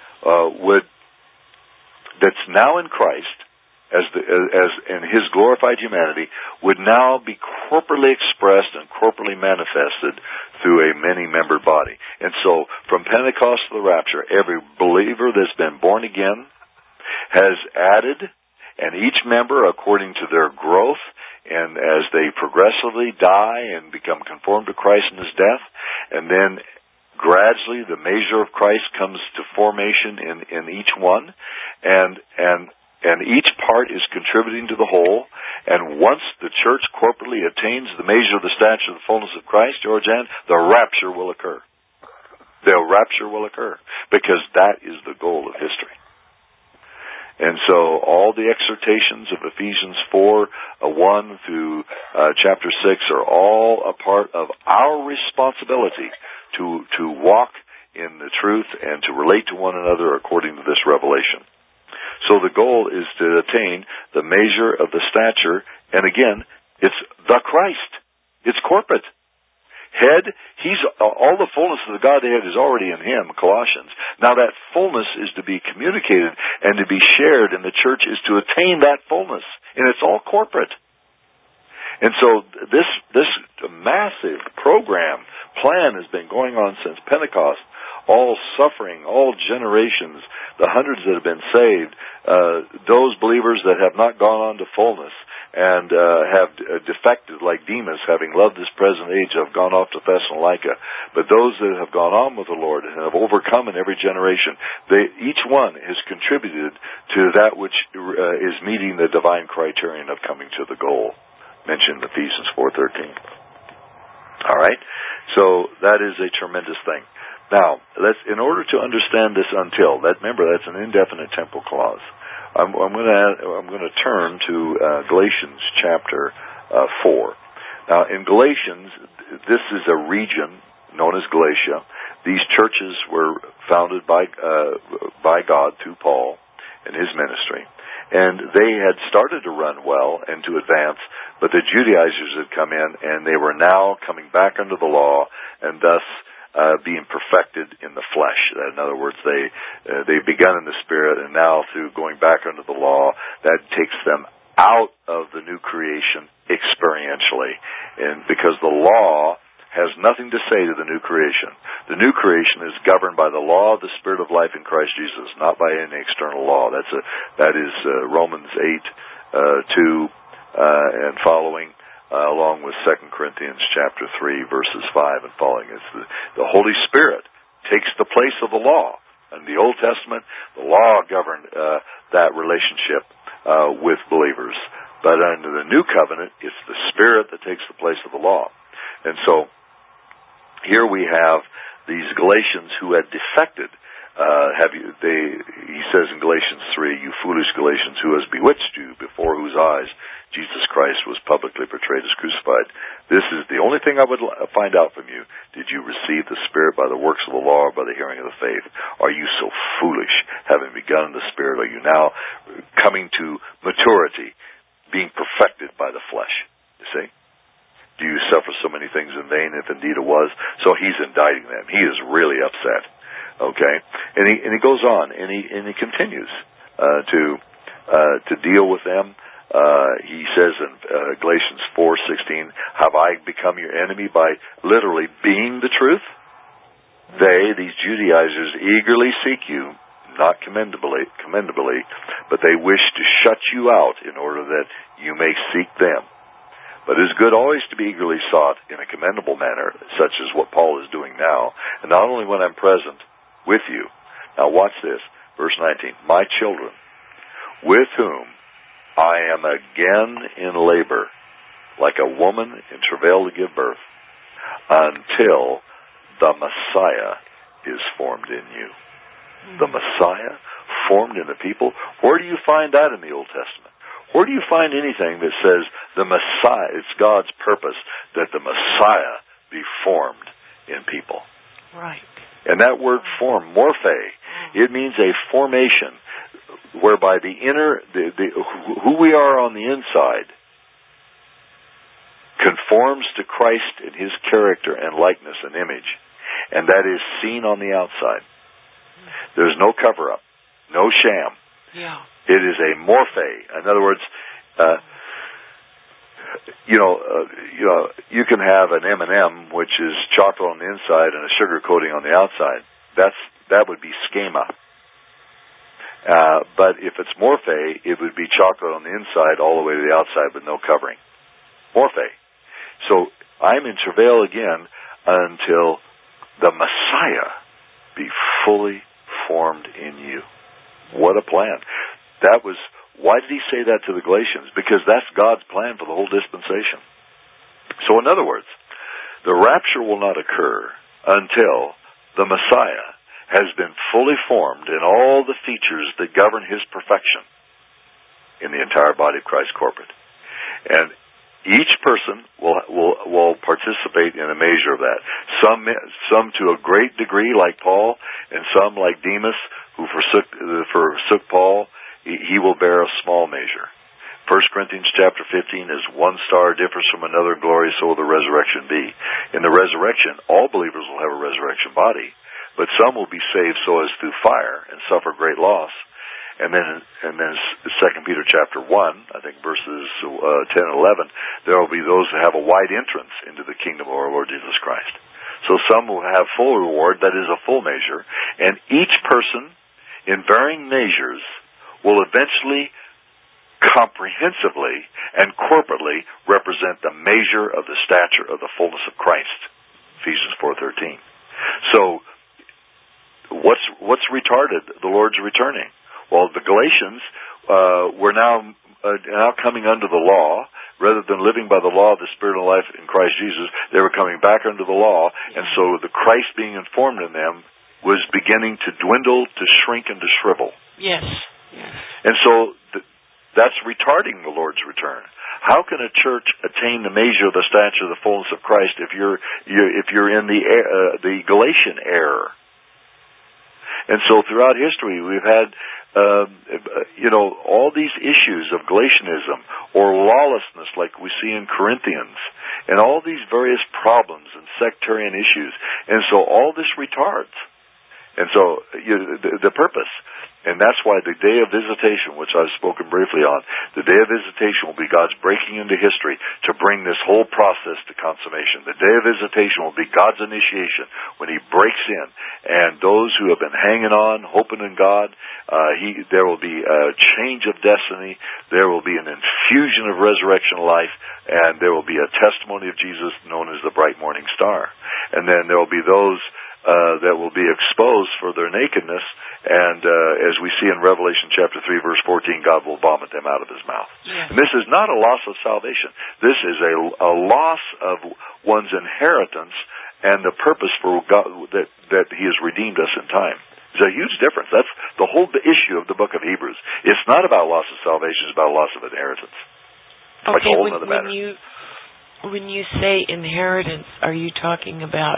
that's now in Christ, as in His glorified humanity, would now be corporately expressed and corporately manifested through a many-membered body. And so, from Pentecost to the rapture, every believer that's been born again has added, and each member, according to their growth, and as they progressively die and become conformed to Christ in His death, and then gradually the measure of Christ comes to formation in each one, and each part is contributing to the whole. And once the church corporately attains the measure of the stature of the fullness of Christ, George Ann, the rapture will occur. The rapture will occur, because that is the goal of history. And so all the exhortations of Ephesians 4:1 through chapter 6 are all a part of our responsibility to walk in the truth and to relate to one another according to this revelation. So the goal is to attain the measure of the stature, and again, it's the Christ. It's corporate. Head, all the fullness of the Godhead is already in Him, Colossians. Now that fullness is to be communicated and to be shared, and the church is to attain that fullness, and it's all corporate. And so this massive plan has been going on since Pentecost. All suffering, all generations, the hundreds that have been saved, those believers that have not gone on to fullness and have defected like Demas, having loved this present age, have gone off to Thessalonica. But those that have gone on with the Lord and have overcome in every generation, each one has contributed to that which is meeting the divine criterion of coming to the goal, mentioned in Ephesians 4:13. All right? So that is a tremendous thing. Now, in order to understand this until, remember that's an indefinite temporal clause. I'm going to turn to Galatians chapter 4. Now, in Galatians, this is a region known as Galatia. These churches were founded by God through Paul and his ministry. And they had started to run well and to advance, but the Judaizers had come in, and they were now coming back under the law, and thus being perfected in the flesh. In other words, they've begun in the Spirit, and now through going back under the law, that takes them out of the new creation experientially. And because the law has nothing to say to the new creation. The new creation is governed by the law of the Spirit of life in Christ Jesus, not by any external law. That is Romans 8:2 and following, along with 2 Corinthians chapter 3, verses 5 and following. It's the Holy Spirit takes the place of the law. In the Old Testament, the law governed that relationship with believers. But under the New Covenant, it's the Spirit that takes the place of the law. And so, here we have these Galatians who had defected. He says in Galatians 3, "You foolish Galatians, who has bewitched you, before whose eyes Jesus Christ was publicly portrayed as crucified? This is the only thing I would find out from you. Did you receive the Spirit by the works of the law or by the hearing of the faith? Are you so foolish? Having begun in the Spirit, are you now coming to maturity, being perfected by the flesh?" You see? Do you suffer so many things in vain, if indeed it was? So he's indicting them. He is really upset. Okay, and he goes on, and he continues to deal with them. He says in Galatians 4:16, "Have I become your enemy by literally being the truth? These Judaizers, eagerly seek you, not commendably, but they wish to shut you out in order that you may seek them. But it is good always to be eagerly sought in a commendable manner, such as what Paul is doing now, and not only when I'm present with you." Now watch this, verse 19. "My children, with whom I am again in labor, like a woman in travail to give birth, until the Messiah is formed in you." The Messiah formed in the people. Where do you find that in the Old Testament? Where do you find anything that says the Messiah, it's God's purpose that the Messiah be formed in people? Right. And that word form, morphe, it means a formation whereby the inner, who we are on the inside conforms to Christ in his character and likeness and image, and that is seen on the outside. There's no cover-up, no sham. Yeah. It is a morphe. In other words, you can have an M&M, which is chocolate on the inside and a sugar coating on the outside. That would be schema. But if it's morphe, it would be chocolate on the inside all the way to the outside with no covering. Morphe. So I'm in travail again until the Messiah be fully formed in you. What a plan. Why did he say that to the Galatians? Because that's God's plan for the whole dispensation. So in other words, the rapture will not occur until the Messiah has been fully formed in all the features that govern his perfection in the entire body of Christ corporate. And each person will participate in a measure of that. Some to a great degree, like Paul, and some like Demas, who forsook Paul. He will bear a small measure. 1 Corinthians chapter 15 is one star differs from another glory, so will the resurrection be. In the resurrection, all believers will have a resurrection body, but some will be saved so as through fire and suffer great loss. And then 2 Peter chapter 1, I think verses 10 and 11, there will be those who have a wide entrance into the kingdom of our Lord Jesus Christ. So some will have full reward, that is a full measure, and each person in varying measures will eventually comprehensively and corporately represent the measure of the stature of the fullness of Christ. Ephesians 4:13. So what's retarded the Lord's returning? Well, the Galatians were now coming under the law, rather than living by the law of the Spirit of life in Christ Jesus, they were coming back under the law, and so the Christ being informed in them was beginning to dwindle, to shrink, and to shrivel. Yes. And so that's retarding the Lord's return. How can a church attain the measure of the stature of the fullness of Christ if you're in the Galatian error? And so throughout history, we've had all these issues of Galatianism or lawlessness, like we see in Corinthians, and all these various problems and sectarian issues. And so all this retards. And so the purpose, and that's why the day of visitation, which I've spoken briefly on, the day of visitation will be God's breaking into history to bring this whole process to consummation. The day of visitation will be God's initiation when He breaks in, and those who have been hanging on, hoping in God, there will be a change of destiny, there will be an infusion of resurrection life, and there will be a testimony of Jesus known as the bright morning star. And then there will be those that will be exposed for their nakedness, and as we see in Revelation chapter 3, verse 14, God will vomit them out of His mouth. Yes. And this is not a loss of salvation. This is a loss of one's inheritance and the purpose for God that He has redeemed us in time. There's a huge difference. That's the whole issue of the book of Hebrews. It's not about loss of salvation, it's about loss of inheritance. Okay, like a whole other matter. When you say inheritance, are you talking about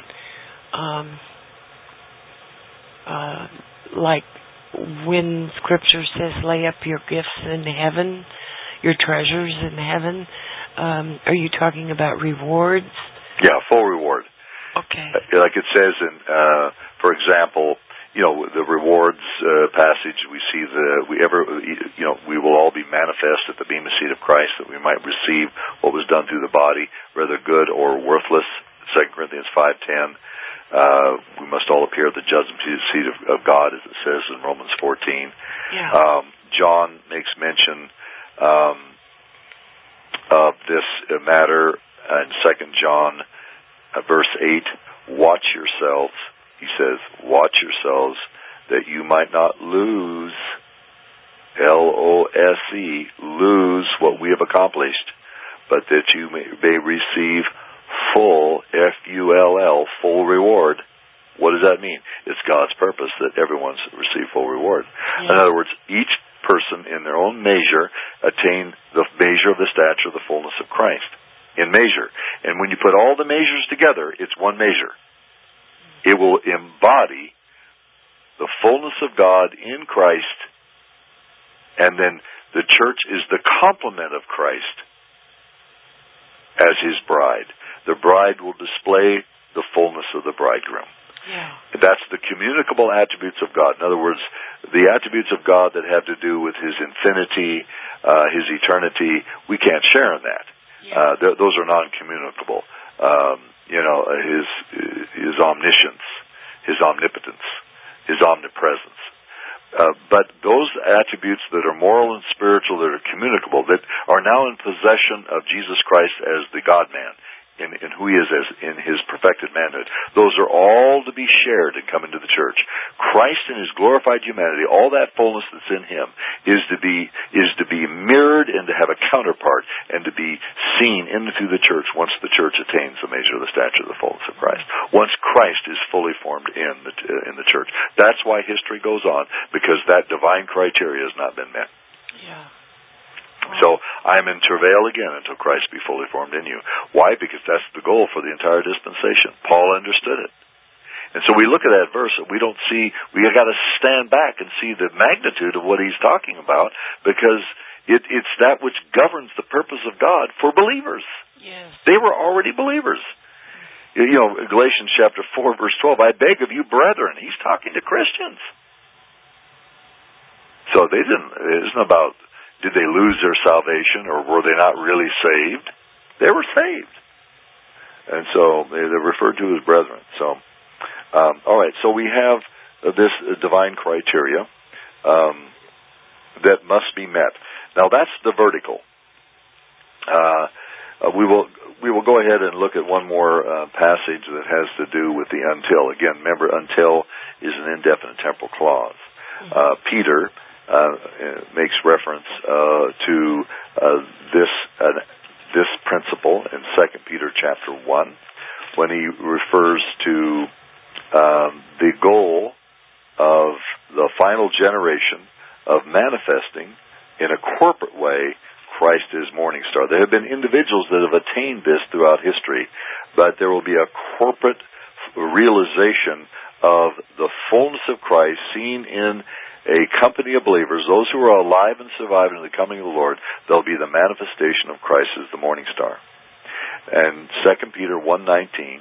like when Scripture says lay up your gifts in heaven, your treasures in heaven? Are you talking about rewards? Yeah, full reward. Okay. Like it says in, for example, the rewards passage, we see we will all be manifest at the bema seat of Christ, that we might receive what was done through the body, whether good or worthless. 2 Corinthians 5:10. We must all appear at the judgment seat of God, as it says in Romans 14. Yeah. John makes mention of this matter in 2 John verse 8. Watch yourselves, he says, watch yourselves, that you might not lose, L-O-S-E, lose what we have accomplished, but that you may receive full, F-U-L-L, full reward. What does that mean? It's God's purpose that everyone's receive full reward. Yeah. In other words, each person in their own measure attain the measure of the stature of the fullness of Christ. In measure. And when you put all the measures together, it's one measure. It will embody the fullness of God in Christ, and then the church is the complement of Christ as His bride. The bride will display the fullness of the bridegroom. Yeah. That's the communicable attributes of God. In other words, the attributes of God that have to do with His infinity, His eternity, we can't share in that. Yeah. Those are non-communicable. His omniscience, His omnipotence, His omnipresence. But those attributes that are moral and spiritual, that are communicable, that are now in possession of Jesus Christ as the God-man, in who He is as in His perfected manhood, those are all to be shared and come into the church. Christ in His glorified humanity, all that fullness that's in Him, is to be mirrored and to have a counterpart and to be seen in through the church once the church attains the measure of the stature of the fullness of Christ. Once Christ is fully formed in the church. That's why history goes on, because that divine criteria has not been met. Yeah. So, I'm in travail again until Christ be fully formed in you. Why? Because that's the goal for the entire dispensation. Paul understood it. And so we look at that verse and we got to stand back and see the magnitude of what he's talking about, because it's that which governs the purpose of God for believers. Yes. They were already believers. Galatians chapter 4, verse 12, I beg of you, brethren. He's talking to Christians. So it isn't about, did they lose their salvation, or were they not really saved? They were saved. And so they're referred to as brethren. So, all right, so we have this divine criteria that must be met. Now that's the vertical. We will go ahead and look at one more passage that has to do with the until. Again, remember, until is an indefinite temporal clause. Peter makes reference to this principle in 2 Peter chapter 1 when he refers to the goal of the final generation of manifesting in a corporate way Christ is morning star. There have been individuals that have attained this throughout history, but there will be a corporate realization of the fullness of Christ seen in a company of believers, those who are alive and survive in the coming of the Lord. They'll be the manifestation of Christ as the morning star. And 2 Peter 1:19,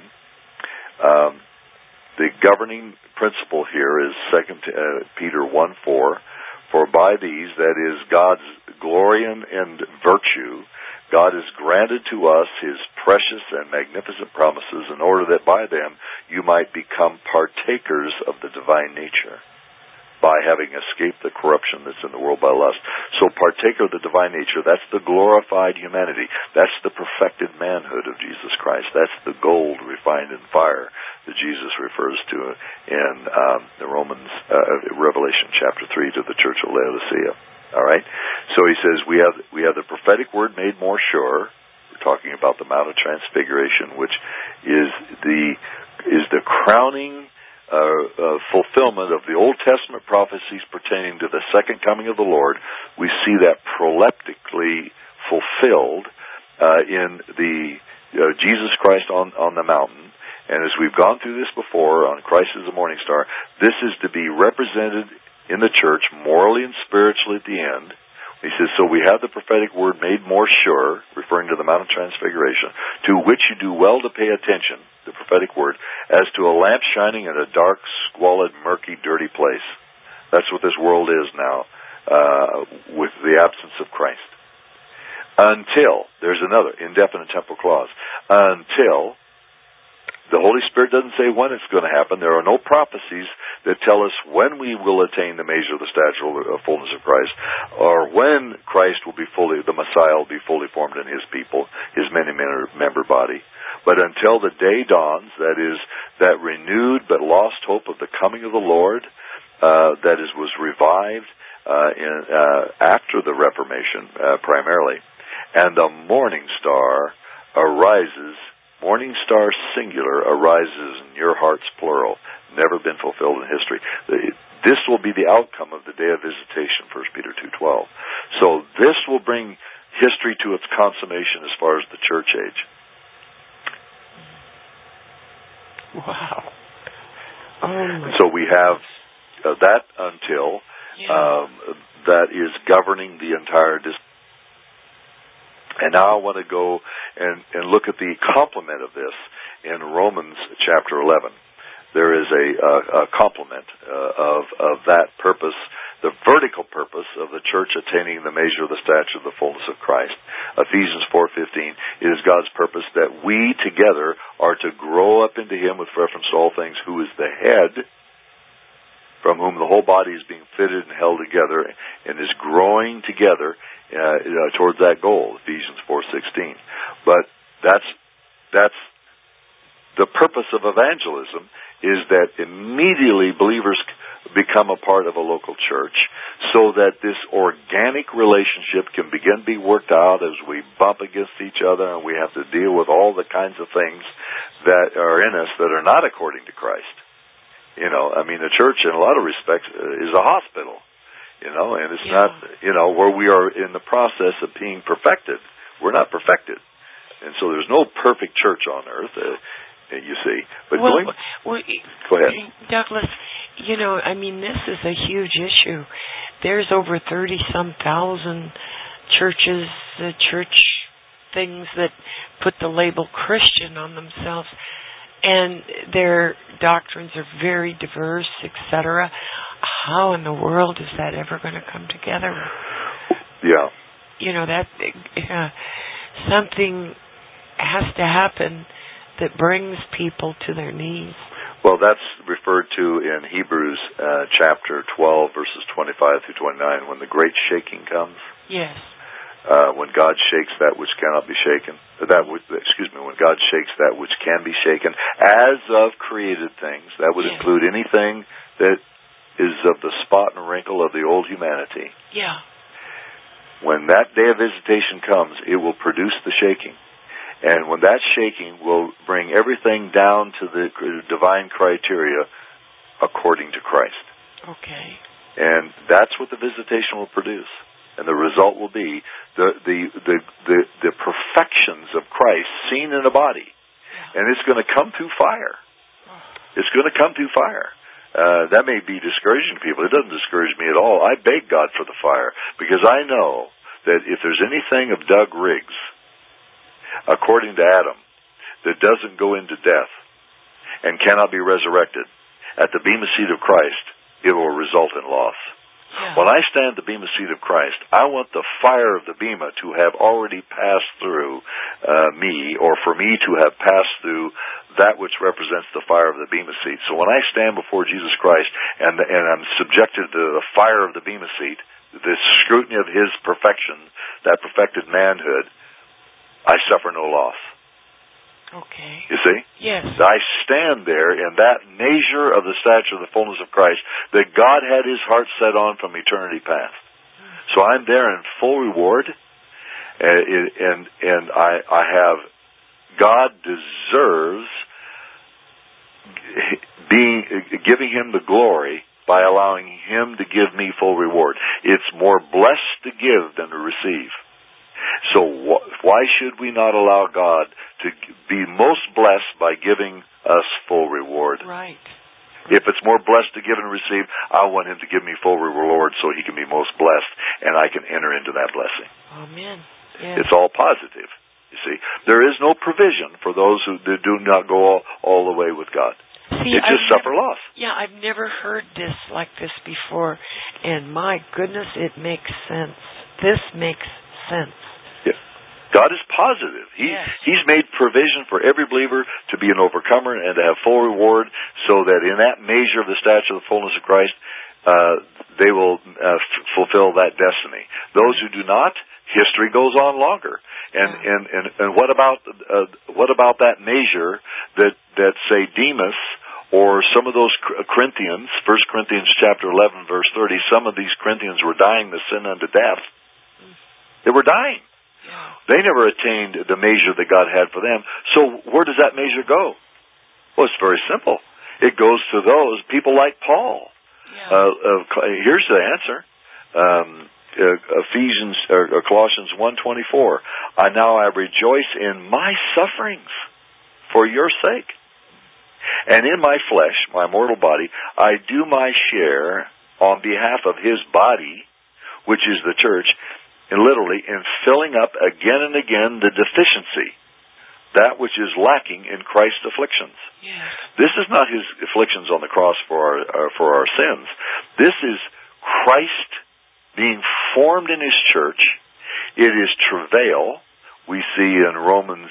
the governing principle here is 2 Peter 1:4, for by these, that is, God's glory and virtue, God has granted to us His precious and magnificent promises in order that by them you might become partakers of the divine nature, by having escaped the corruption that's in the world by lust. So partaker of the divine nature, that's the glorified humanity. That's the perfected manhood of Jesus Christ. That's the gold refined in fire that Jesus refers to in the Revelation chapter 3 to the church of Laodicea. All right? So he says we have the prophetic word made more sure. We're talking about the Mount of Transfiguration, which is the crowning fulfillment of the Old Testament prophecies pertaining to the second coming of the Lord. We see that proleptically fulfilled in the Jesus Christ on the mountain. And as we've gone through this before on Christ as the morning star, this is to be represented in the church morally and spiritually at the end. He says, so we have the prophetic word made more sure, referring to the Mount of Transfiguration, to which you do well to pay attention, the prophetic word, as to a lamp shining in a dark, squalid, murky, dirty place. That's what this world is now, with the absence of Christ. Until, there's another indefinite temporal clause, until the Holy Spirit doesn't say when it's going to happen. There are no prophecies that tell us when we will attain the measure of the stature of fullness of Christ, or when Christ will be the Messiah will be fully formed in His people, His many-membered body. But until the day dawns, that is, that renewed but lost hope of the coming of the Lord, was revived after the Reformation, primarily, and the morning star arises. Morning star singular arises in your hearts plural, never been fulfilled in history. This will be the outcome of the day of visitation, 1 Peter 2:12. So this will bring history to its consummation as far as the church age. Wow. So we have that until that is governing the entire And now I want to go and look at the complement of this in Romans chapter 11. There is a complement of that purpose, the vertical purpose of the church attaining the measure of the stature of the fullness of Christ. Ephesians 4:15, it is God's purpose that we together are to grow up into Him with reference to all things, who is the head, from whom the whole body is being fitted and held together and is growing together towards that goal, Ephesians 4:16. But that's the purpose of evangelism, is that immediately believers become a part of a local church, so that this organic relationship can begin to be worked out as we bump against each other and we have to deal with all the kinds of things that are in us that are not according to Christ. You know, I mean, the church in a lot of respects is a hospital, you know, and it's not, you know, where we are in the process of being perfected. We're not perfected. And so there's no perfect church on earth, you see. But go ahead. Douglas, you know, I mean, this is a huge issue. There's over 30-some thousand churches, church things that put the label Christian on themselves, and their doctrines are very diverse, etc. How in the world is that ever going to come together? Yeah. You know, that something has to happen that brings people to their knees. Well, that's referred to in Hebrews chapter 12, verses 25 through 29, when the great shaking comes. Yes. When God shakes that which cannot be shaken. When God shakes that which can be shaken, as of created things. That would include anything that is of the spot and wrinkle of the old humanity. Yeah. When that day of visitation comes, it will produce the shaking. And when that shaking will bring everything down to the divine criteria according to Christ. Okay. And that's what the visitation will produce. And the result will be the perfections of Christ seen in a body. And it's going to come through fire. It's going to come through fire. That may be discouraging to people. It doesn't discourage me at all. I beg God for the fire, because I know that if there's anything of Doug Riggs, according to Adam, that doesn't go into death and cannot be resurrected, at the bema seat of Christ, it will result in loss. Yeah. When I stand at the bema seat of Christ, I want the fire of the bema to have already passed through me, or for me to have passed through that which represents the fire of the bema seat. So when I stand before Jesus Christ and I'm subjected to the fire of the bema seat, the scrutiny of His perfection, that perfected manhood, I suffer no loss. Okay. You see? Yes. I stand there in that measure of the stature of the fullness of Christ that God had His heart set on from eternity past. So I'm there in full reward, and I have, God deserves giving Him the glory by allowing Him to give me full reward. It's more blessed to give than to receive. So why should we not allow God to be most blessed by giving us full reward? Right. If it's more blessed to give and receive, I want Him to give me full reward so He can be most blessed and I can enter into that blessing. Amen. Yes. It's all positive. You see, there is no provision for those who do not go all the way with God. See, It just suffer loss. Yeah, I've never heard this like this before, and my goodness, it makes sense. This makes sense. God is positive. He's made provision for every believer to be an overcomer and to have full reward, so that in that measure of the stature of the fullness of Christ, they will fulfill that destiny. Those who do not, history goes on longer. And what about that measure that say Demas or some of those Corinthians, 1 Corinthians chapter 11 verse 30, some of these Corinthians were dying the sin unto death. They were dying. They never attained the measure that God had for them. So where does that measure go? Well, it's very simple. It goes to those people like Paul. Here's the answer. Colossians 1:24. I rejoice in my sufferings for your sake. And in my flesh, my mortal body, I do my share on behalf of His body, which is the church, and literally in filling up again and again the deficiency, that which is lacking in Christ's afflictions. Yes. This is not His afflictions on the cross for our sins. This is Christ being formed in His church. It is travail. We see in Romans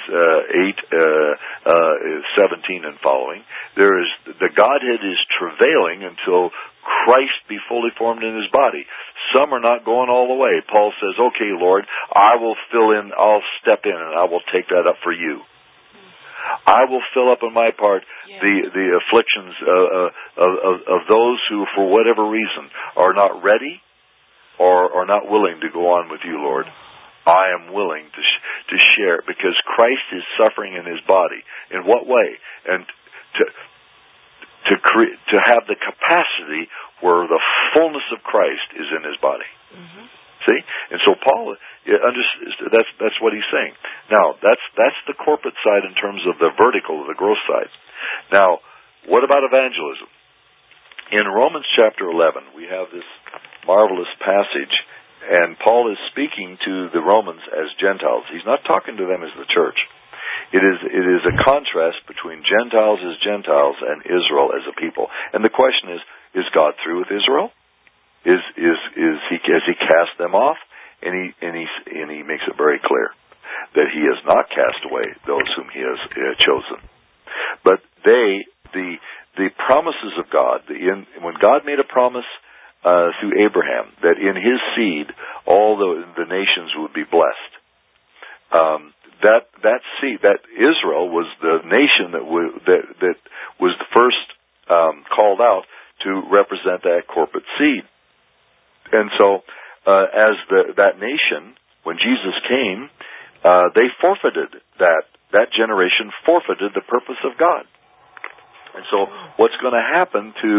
8:17 and following. The Godhead is travailing until Christ be fully formed in His body. Some are not going all the way. Paul says, "Okay, Lord, I will fill in. I'll step in, and I will take that up for you. I will fill up on my part the afflictions of those who, for whatever reason, are not ready or are not willing to go on with you, Lord. I am willing to share, because Christ is suffering in His body. In what way? And to have the capacity where the fullness of Christ is in His body. Mm-hmm. See? And so Paul, that's what he's saying. Now, that's the corporate side in terms of the vertical, the growth side. Now, what about evangelism? In Romans chapter 11, we have this marvelous passage, and Paul is speaking to the Romans as Gentiles. He's not talking to them as the church. It is a contrast between Gentiles as Gentiles and Israel as a people. And the question is God through with Israel? Has he cast them off? And he makes it very clear that he has not cast away those whom he has chosen. But the promises of God, when God made a promise through Abraham that in his seed all the nations would be blessed, that seed, that Israel was the nation that was the first called out to represent that corporate seed. And so as that nation, when Jesus came, they forfeited that generation forfeited the purpose of God. And so what's going to happen to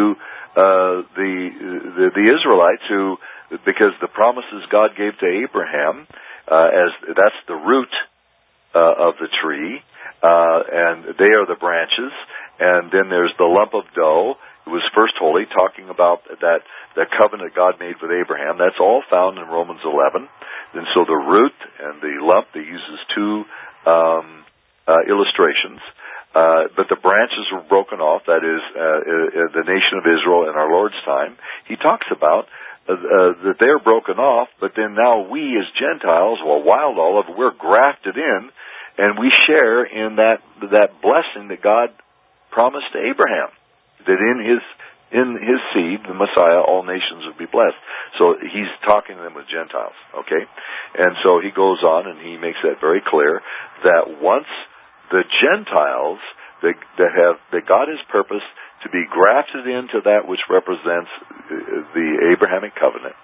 the Israelites who, because the promises God gave to Abraham, as that's the root of the tree, and they are the branches, and then there's the lump of dough. It was first holy, talking about that covenant God made with Abraham. That's all found in Romans 11. And so the root and the lump, they uses two illustrations. But the branches were broken off, that is, the nation of Israel in our Lord's time. He talks about that they're broken off, but then now we as Gentiles, well, wild olive, we're grafted in, and we share in that blessing that God promised to Abraham, that in his seed, the Messiah, all nations would be blessed. So he's talking to them with Gentiles, okay? And so he goes on and he makes that very clear that once the Gentiles that God has purposed to be grafted into that which represents the Abrahamic covenant,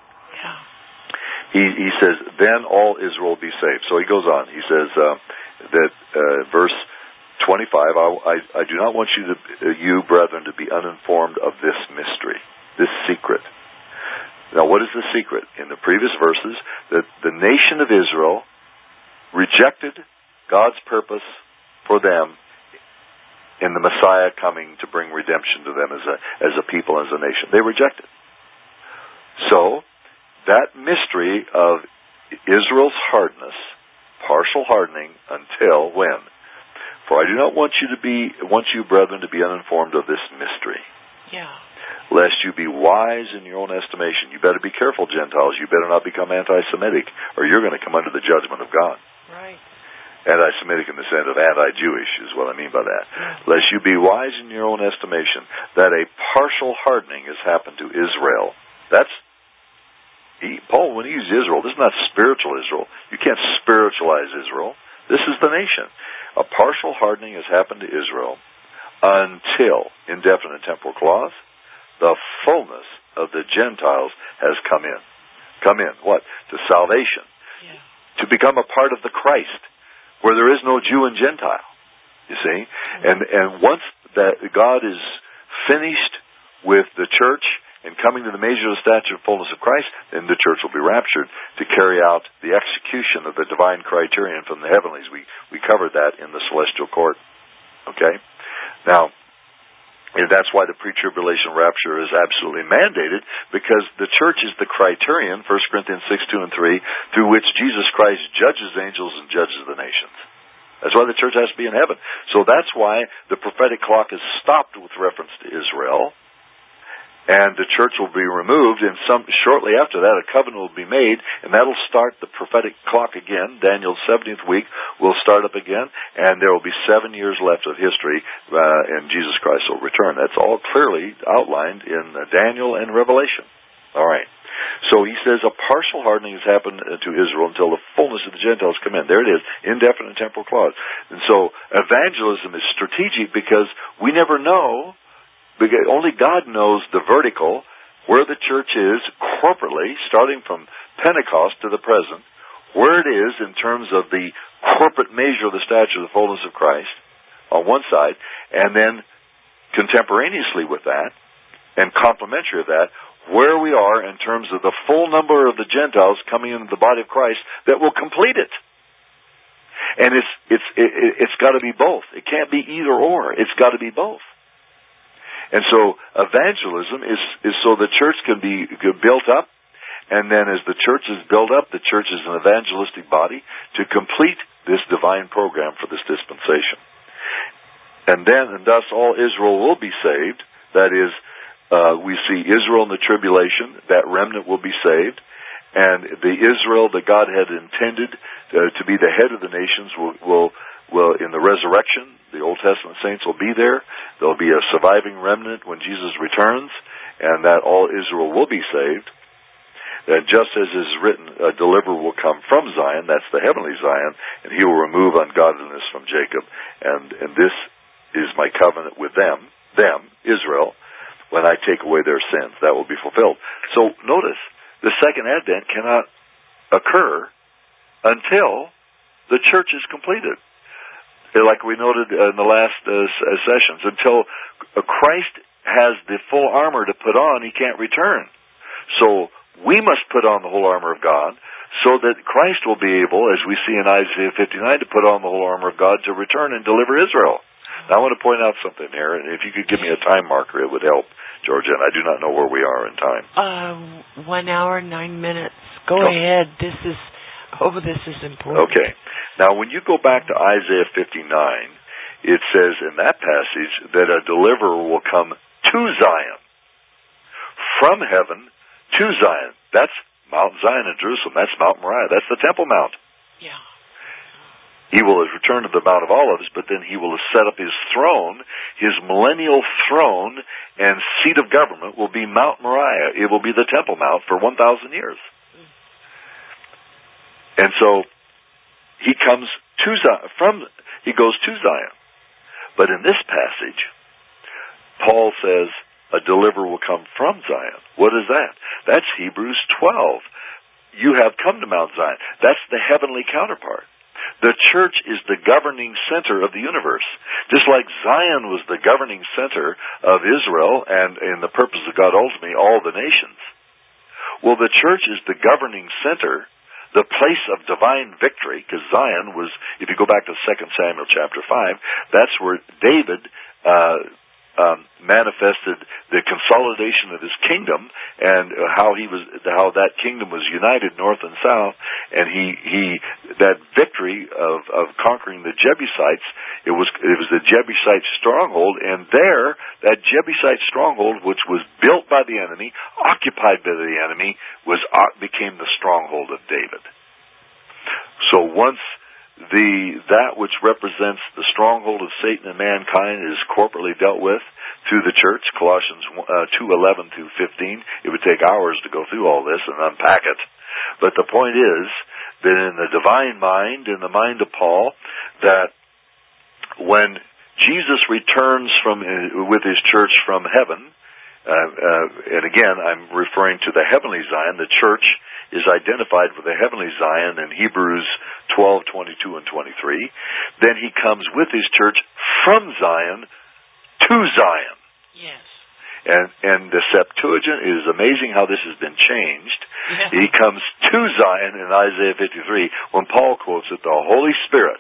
he says, then all Israel will be saved. So he goes on. He says that verse 25, I do not want you brethren, to be uninformed of this mystery, this secret. Now, what is the secret? In the previous verses, that the nation of Israel rejected God's purpose for them in the Messiah coming to bring redemption to them as a people, as a nation. They rejected. So, that mystery of Israel's hardness, partial hardening, until when? For I do not want you brethren to be uninformed of this mystery. Yeah. Lest you be wise in your own estimation. You better be careful, Gentiles. You better not become anti-Semitic, or you're going to come under the judgment of God. Right. Anti-Semitic in the sense of anti-Jewish is what I mean by that. Lest you be wise in your own estimation, that a partial hardening has happened to Israel. Paul, when he used Israel, this is not spiritual Israel. You can't spiritualize Israel. This is the nation. A partial hardening has happened to Israel until, indefinite temporal clause, the fullness of the Gentiles has come in. Come in. What? To salvation. Yeah. To become a part of the Christ, where there is no Jew and Gentile. You see? And once that God is finished with the church and coming to the measure of the stature of fullness of Christ, then the church will be raptured to carry out the execution of the divine criterion from the heavenlies. We covered that in the celestial court. Okay? Now, and that's why the pre-tribulation rapture is absolutely mandated, because the church is the criterion, 1 Corinthians 6, 2 and 3, through which Jesus Christ judges angels and judges the nations. That's why the church has to be in heaven. So that's why the prophetic clock is stopped with reference to Israel, and the church will be removed, and shortly after that a covenant will be made, and that'll start the prophetic clock again. Daniel's 70th week will start up again, and there will be 7 years left of history, and Jesus Christ will return. That's all clearly outlined in Daniel and Revelation. All right. So he says a partial hardening has happened to Israel until the fullness of the Gentiles come in. There it is, indefinite temporal clause. And so evangelism is strategic because we never know. Only God knows the vertical, where the church is corporately, starting from Pentecost to the present, where it is in terms of the corporate measure of the stature of the fullness of Christ on one side, and then contemporaneously with that, and complementary of that, where we are in terms of the full number of the Gentiles coming into the body of Christ that will complete it. And it's got to be both. It can't be either or. It's got to be both. And so evangelism is so the church can be built up, and then as the church is built up, the church is an evangelistic body to complete this divine program for this dispensation. And thus all Israel will be saved. That is, we see Israel in the tribulation, that remnant will be saved, and the Israel that God had intended to be the head of the nations will in the resurrection, the Old Testament saints will be there. There'll be a surviving remnant when Jesus returns, and that all Israel will be saved. And just as is written, a deliverer will come from Zion, that's the heavenly Zion, and he will remove ungodliness from Jacob. And this is my covenant with them, Israel, when I take away their sins. That will be fulfilled. So notice the second advent cannot occur until the church is completed. Like we noted in the last sessions, until Christ has the full armor to put on, he can't return. So we must put on the whole armor of God so that Christ will be able, as we see in Isaiah 59, to put on the whole armor of God to return and deliver Israel. Now I want to point out something here, and if you could give me a time marker, it would help, Georgia, and I do not know where we are in time. 1 hour, 9 minutes. Go ahead. This is important. Okay. Now, when you go back to Isaiah 59, it says in that passage that a deliverer will come to Zion. From heaven to Zion. That's Mount Zion in Jerusalem. That's Mount Moriah. That's the Temple Mount. Yeah. He will return to the Mount of Olives, but then he will set up his throne. His millennial throne and seat of government will be Mount Moriah. It will be the Temple Mount for 1,000 years. And so he comes to Zion, he goes to Zion. But in this passage, Paul says a deliverer will come from Zion. What is that? That's Hebrews 12. You have come to Mount Zion. That's the heavenly counterpart. The church is the governing center of the universe. Just like Zion was the governing center of Israel and in the purpose of God ultimately all the nations. Well, the church is the governing center, the place of divine victory, because Zion was, if you go back to 2 Samuel chapter 5, that's where David manifested the consolidation of his kingdom and how that kingdom was united north and south, and that victory of conquering the Jebusites, it was the Jebusite stronghold, and there that Jebusite stronghold, which was built by the enemy, occupied by the enemy, became the stronghold of David. So once that which represents the stronghold of Satan and mankind is corporately dealt with through the church, Colossians 2:11 through 15. It would take hours to go through all this and unpack it. But the point is that in the divine mind, in the mind of Paul, that when Jesus returns with his church from heaven, and again, I'm referring to the heavenly Zion, the church is identified with the heavenly Zion in Hebrews 12:22 and 23. Then he comes with his church from Zion to Zion. Yes. And the Septuagint, it is amazing how this has been changed. Yeah. He comes to Zion in Isaiah 53. When Paul quotes it, the Holy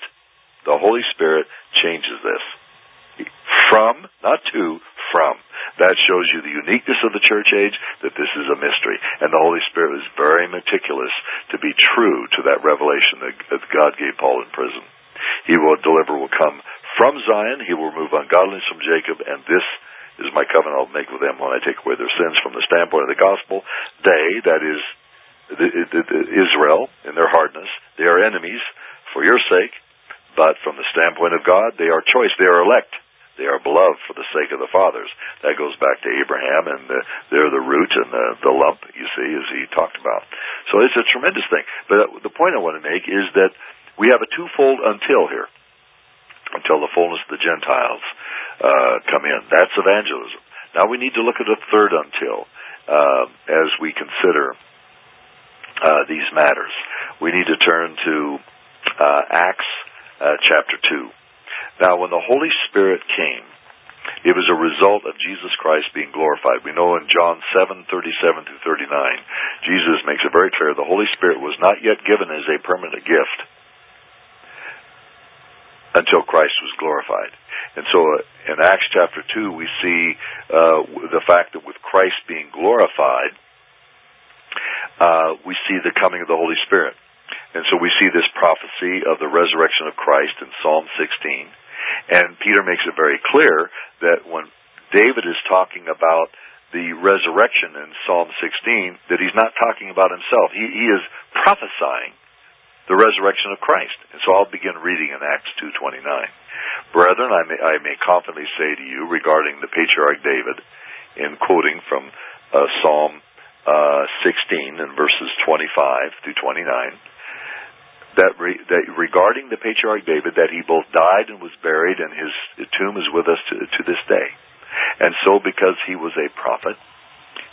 Spirit changes this. From, not to, from. That shows you the uniqueness of the church age, that this is a mystery. And the Holy Spirit was very meticulous to be true to that revelation that God gave Paul in prison. A deliverer will come from Zion. He will remove ungodliness from Jacob, and this is my covenant I'll make with them when I take away their sins. From the standpoint of the gospel, they, that is Israel, in their hardness, they are enemies for your sake, but from the standpoint of God, they are choice, they are elect. They are beloved for the sake of the fathers. That goes back to Abraham, and they're the root and the lump, you see, as he talked about. So it's a tremendous thing. But the point I want to make is that we have a twofold until here. Until the fullness of the Gentiles come in. That's evangelism. Now we need to look at a third until as we consider these matters. We need to turn to Acts chapter 2. Now, when the Holy Spirit came, it was a result of Jesus Christ being glorified. We know in John 7:37 through 39, Jesus makes it very clear the Holy Spirit was not yet given as a permanent gift until Christ was glorified. And so in Acts chapter 2, we see the fact that with Christ being glorified, we see the coming of the Holy Spirit. And so we see this prophecy of the resurrection of Christ in Psalm 16. And Peter makes it very clear that when David is talking about the resurrection in Psalm 16, that he's not talking about himself. He is prophesying the resurrection of Christ. And so I'll begin reading in Acts 2:29. Brethren, I may confidently say to you regarding the patriarch David, in quoting from Psalm 16 and verses 25 through 29, that regarding the patriarch David, that he both died and was buried, and his tomb is with us to this day. And so because he was a prophet,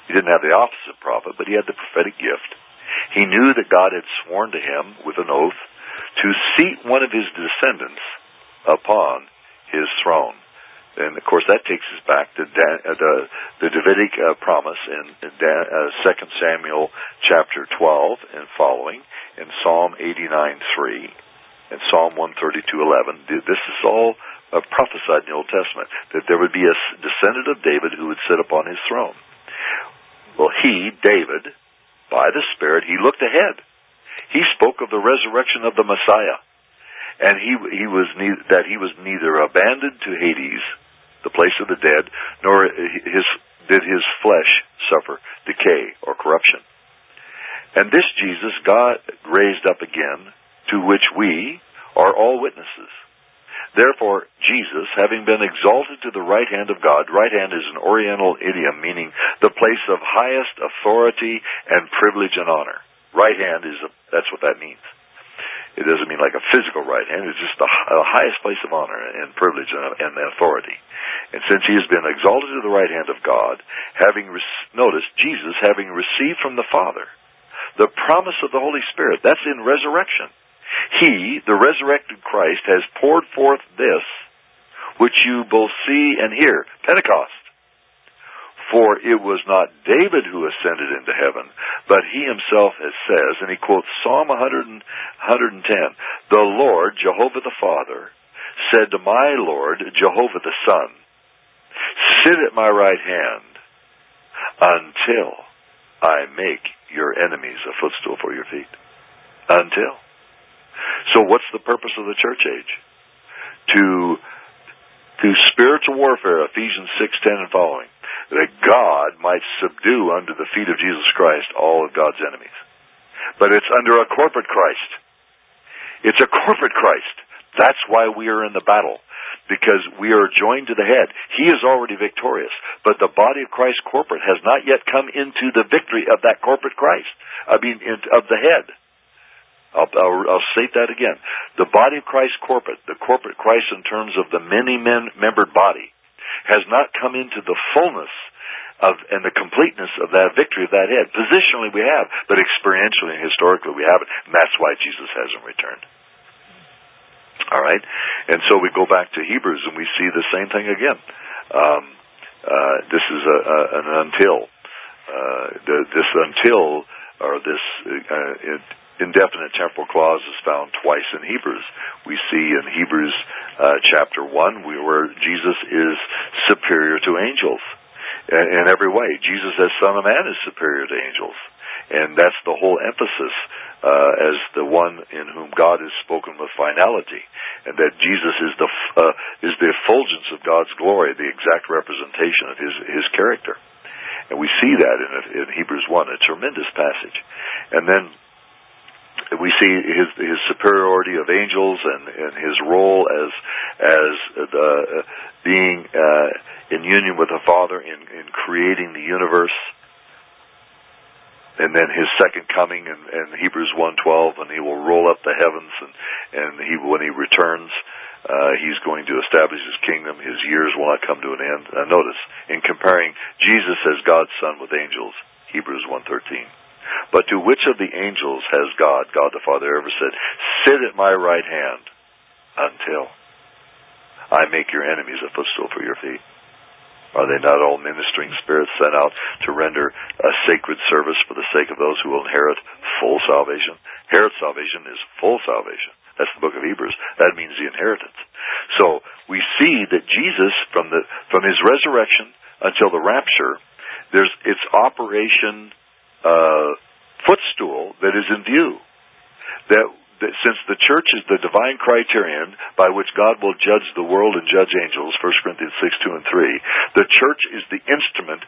He didn't have the office of prophet, but he had the prophetic gift. He knew that God had sworn to him with an oath to seat one of his descendants upon his throne. And, of course, that takes us back to the Davidic promise in 2 Samuel chapter 12 and following, in Psalm 89:3, and Psalm 132:11. This is all prophesied in the Old Testament, that there would be a descendant of David who would sit upon his throne. Well, David, by the Spirit, he looked ahead. He spoke of the resurrection of the Messiah, and he was neither abandoned to Hades, the place of the dead, nor did his flesh suffer decay or corruption. And this Jesus God raised up again, to which we are all witnesses. Therefore, Jesus, having been exalted to the right hand of God — right hand is an Oriental idiom meaning the place of highest authority and privilege and honor. Right hand that's what that means. It doesn't mean like a physical right hand. It's just the highest place of honor and privilege and authority. And since he has been exalted to the right hand of God, notice, Jesus, having received from the Father the promise of the Holy Spirit, that's in resurrection. He, the resurrected Christ, has poured forth this, which you both see and hear, Pentecost. For it was not David who ascended into heaven, but he himself says, and he quotes Psalm 110, the Lord, Jehovah the Father, said to my Lord, Jehovah the Son, sit at my right hand until I make your enemies a footstool for your feet. Until. So what's the purpose of the church age? To spiritual warfare, Ephesians 6:10 and following, that God might subdue under the feet of Jesus Christ all of God's enemies. But it's under a corporate Christ. It's a corporate Christ. That's why we are in the battle, because we are joined to the head. He is already victorious, but the body of Christ corporate has not yet come into the victory of that corporate Christ. Of the head. I'll state that again. The body of Christ corporate, the corporate Christ in terms of the many-membered body, has not come into the fullness and the completeness of that victory of that head. Positionally we have, but experientially and historically we haven't. And that's why Jesus hasn't returned. All right? And so we go back to Hebrews and we see the same thing again. This is an until. This until, or this indefinite temporal clause, is found twice in Hebrews. We see in Hebrews chapter 1 where Jesus is superior to angels in every way. Jesus as Son of Man is superior to angels. And that's the whole emphasis as the one in whom God has spoken with finality. And that Jesus is the effulgence of God's glory, the exact representation of his character. And we see that in Hebrews 1, a tremendous passage. And then we see his superiority of angels and his role as being in union with the Father in creating the universe. And then his second coming in Hebrews 1:12, and he will roll up the heavens, and when he returns, he's going to establish his kingdom. His years will not come to an end. Notice, in comparing Jesus as God's Son with angels, Hebrews 1:13. But to which of the angels has God the Father, ever said, sit at my right hand until I make your enemies a footstool for your feet? Are they not all ministering spirits sent out to render a sacred service for the sake of those who will inherit full salvation? Inherit salvation is full salvation. That's the book of Hebrews. That means the inheritance. So we see that Jesus, from his resurrection until the rapture, there's its operation footstool that is in view. That since the church is the divine criterion by which God will judge the world and judge angels, 1 Corinthians 6:2 and 3, the church is the instrument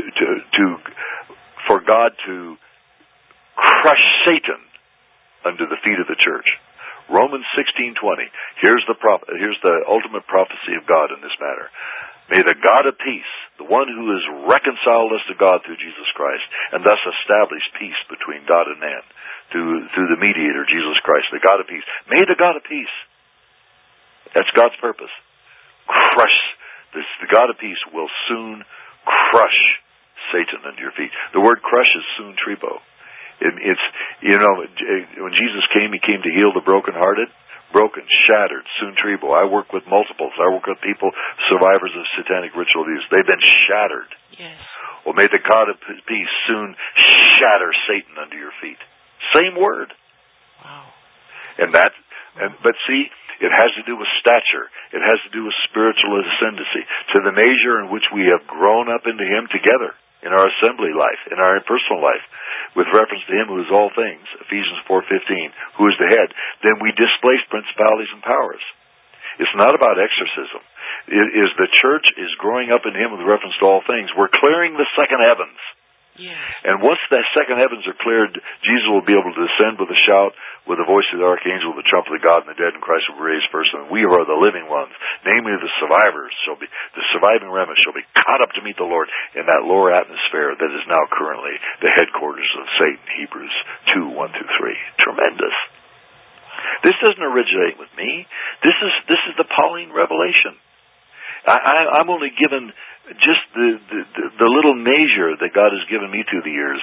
for God to crush Satan under the feet of the church. Romans 16:20. Here's the ultimate prophecy of God in this matter. May the God of peace, the one who has reconciled us to God through Jesus Christ, and thus established peace between God and man, through the mediator, Jesus Christ, the God of peace. May the God of peace, that's God's purpose, crush this. The God of peace will soon crush Satan under your feet. The word crush is sun tribo. It's, when Jesus came, He came to heal the brokenhearted. Broken, shattered, sun tribo. I work with multiples. I work with people, survivors of satanic ritual abuse. They've been shattered. Yes. Well, may the God of peace soon shatter Satan under your feet. Same word. Wow. But see, it has to do with stature. It has to do with spiritual ascendancy. To the measure in which we have grown up into Him together in our assembly life, in our personal life, with reference to Him who is all things, Ephesians 4:15, who is the head, then we displace principalities and powers. It's not about exorcism. It is the church is growing up in Him with reference to all things. We're clearing the second heavens. Yes. And once the second heavens are cleared, Jesus will be able to descend with a shout, with the voice of the archangel, with the trumpet of God and the dead, and Christ will be raised first. And we are the living ones, namely the survivors, the surviving remnant shall be caught up to meet the Lord in that lower atmosphere that is now currently the headquarters of Satan. Hebrews 2:1-3. Tremendous. This doesn't originate with me. This is the Pauline revelation. I'm only given just the little measure that God has given me through the years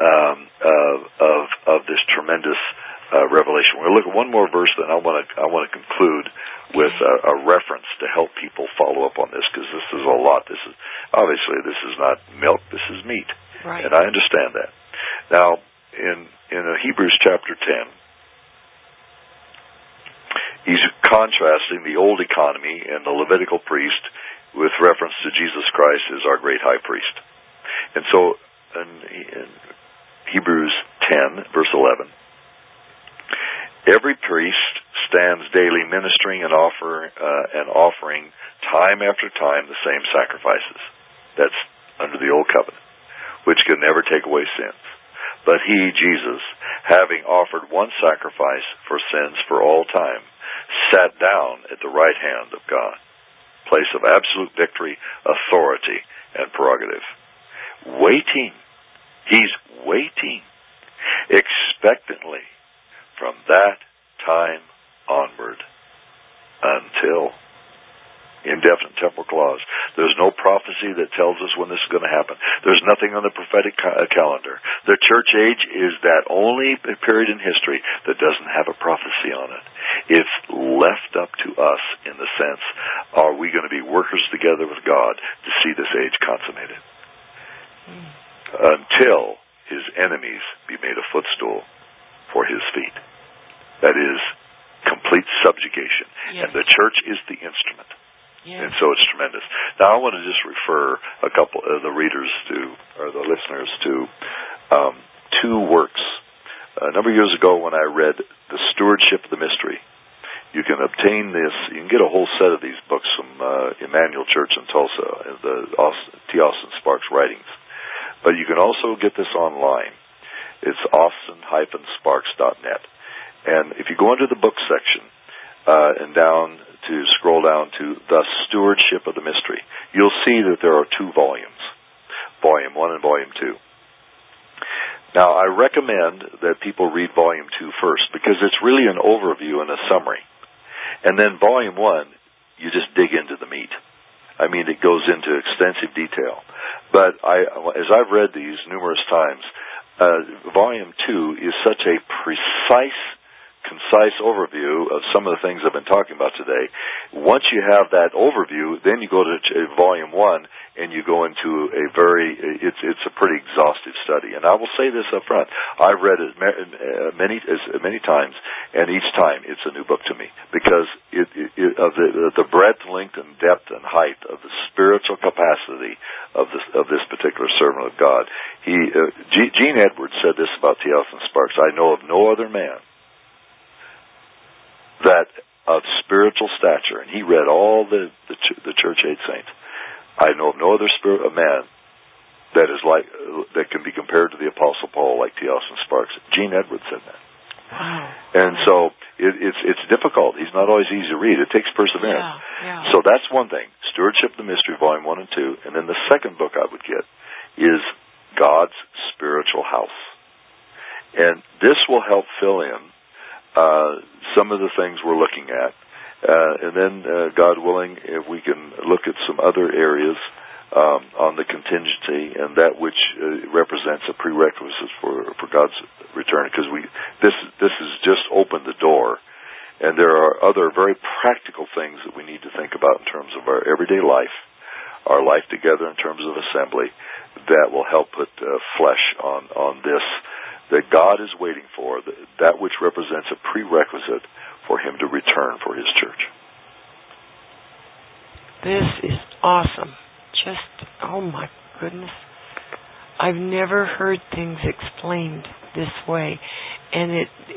of this tremendous revelation. We're going to look at one more verse, then I want to conclude with a reference to help people follow up on this, because this is a lot. This is not milk. This is meat, right. And I understand that. Now, in Hebrews chapter 10. He's contrasting the old economy and the Levitical priest with reference to Jesus Christ as our great high priest. And so in Hebrews 10, verse 11, every priest stands daily ministering and offering time after time the same sacrifices. That's under the old covenant, which can never take away sins. But He, Jesus, having offered one sacrifice for sins for all time, sat down at the right hand of God, place of absolute victory, authority, and prerogative. Waiting. He's waiting expectantly from that time onward until indefinite temporal clause. There's no prophecy that tells us when this is going to happen. There's nothing on the prophetic calendar. The church age is that only period in history that doesn't have a prophecy on it. It's left up to us in the sense, are we going to be workers together with God to see this age consummated? Until His enemies be made a footstool for His feet. That is complete subjugation. Yes. And the church is the instrument. Yes. And so it's tremendous. Now I want to just refer a couple of the readers or the listeners to two works. A number of years ago when I read The Stewardship of the Mystery, you can obtain this, you can get a whole set of these books from Emmanuel Church in Tulsa, the T. Austin Sparks writings. But you can also get this online. It's austin-sparks.net. And if you go into the book section and scroll down to The Stewardship of the Mystery, you'll see that there are two volumes, Volume 1 and Volume 2. Now, I recommend that people read Volume 2 first, because it's really an overview and a summary. And then Volume 1, you just dig into the meat. I mean, it goes into extensive detail. But as I've read these numerous times, Volume 2 is such a concise overview of some of the things I've been talking about today. Once you have that overview, then you go to Volume 1 and you go into it's a pretty exhaustive study. And I will say this up front, I've read it many times, and each time it's a new book to me, because of the breadth, length, and depth and height of the spiritual capacity of this particular servant of God. Gene Edwards said this about T. Austin Sparks: I know of no other man that of spiritual stature, and he read all the church age saints. I know of no other man that can be compared to the Apostle Paul like T. Austin Sparks. Gene Edwards said that. Wow. And so it's difficult. He's not always easy to read. It takes perseverance. Yeah. So that's one thing. Stewardship of the Mystery, Volume 1 and 2. And then the second book I would get is God's Spiritual House. And this will help fill in some of the things we're looking at. And then, God willing, if we can look at some other areas on the contingency, and that which represents a prerequisite for God's return. Because this has just opened the door, and there are other very practical things that we need to think about in terms of our everyday life, our life together in terms of assembly, that will help put flesh on this, that God is waiting for, that which represents a prerequisite for Him to return for His church. This is awesome. Just, oh my goodness. I've never heard things explained this way, and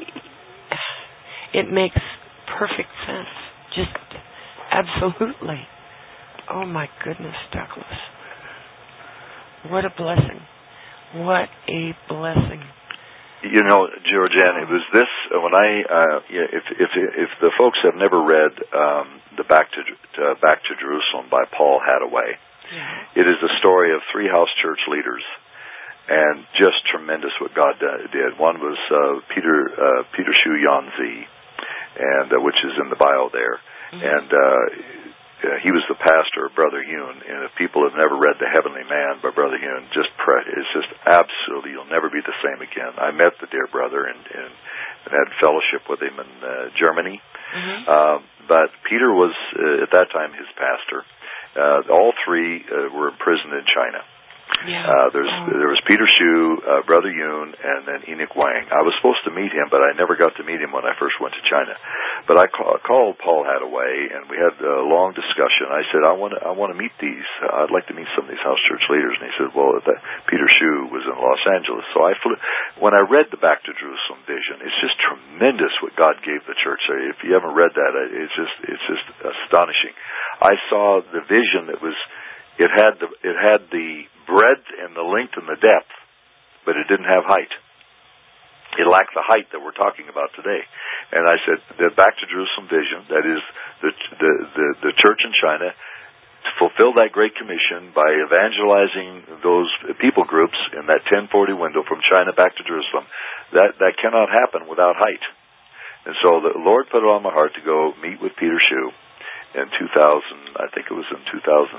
it makes perfect sense. Just absolutely. Oh my goodness, Douglas. What a blessing. What a blessing. You know, Georgianne, it was this when if the folks have never read the Back to Jerusalem by Paul Hadaway, it is the story of 3 house church leaders, and just tremendous what God did. One was Peter Shu Yanzi, and which is in the bio there, and he was the pastor of Brother Yun. And if people have never read The Heavenly Man by Brother Yun, it's just absolutely, you'll never be the same again. I met the dear brother and had fellowship with him in Germany. But Peter was, at that time, his pastor. All 3 were imprisoned in China. There was Peter Shu, Brother Yun, and then Enoch Wang. I was supposed to meet him, but I never got to meet him when I first went to China. But I called Paul Hadaway, and we had a long discussion. I said, I want to meet these. I'd like to meet some of these house church leaders. And he said, well, Peter Shu was in Los Angeles. So I flew. When I read the Back to Jerusalem vision, it's just tremendous what God gave the church. If you haven't read that, it's just astonishing. I saw the vision that was. It had the breadth and the length and the depth, but it didn't have height. It lacked the height that we're talking about today. And I said, the Back to Jerusalem vision, that is the church in China, to fulfill that Great Commission by evangelizing those people groups in that 1040 window from China back to Jerusalem, that cannot happen without height. And so the Lord put it on my heart to go meet with Peter Shu in 2000, I think it was in 2005.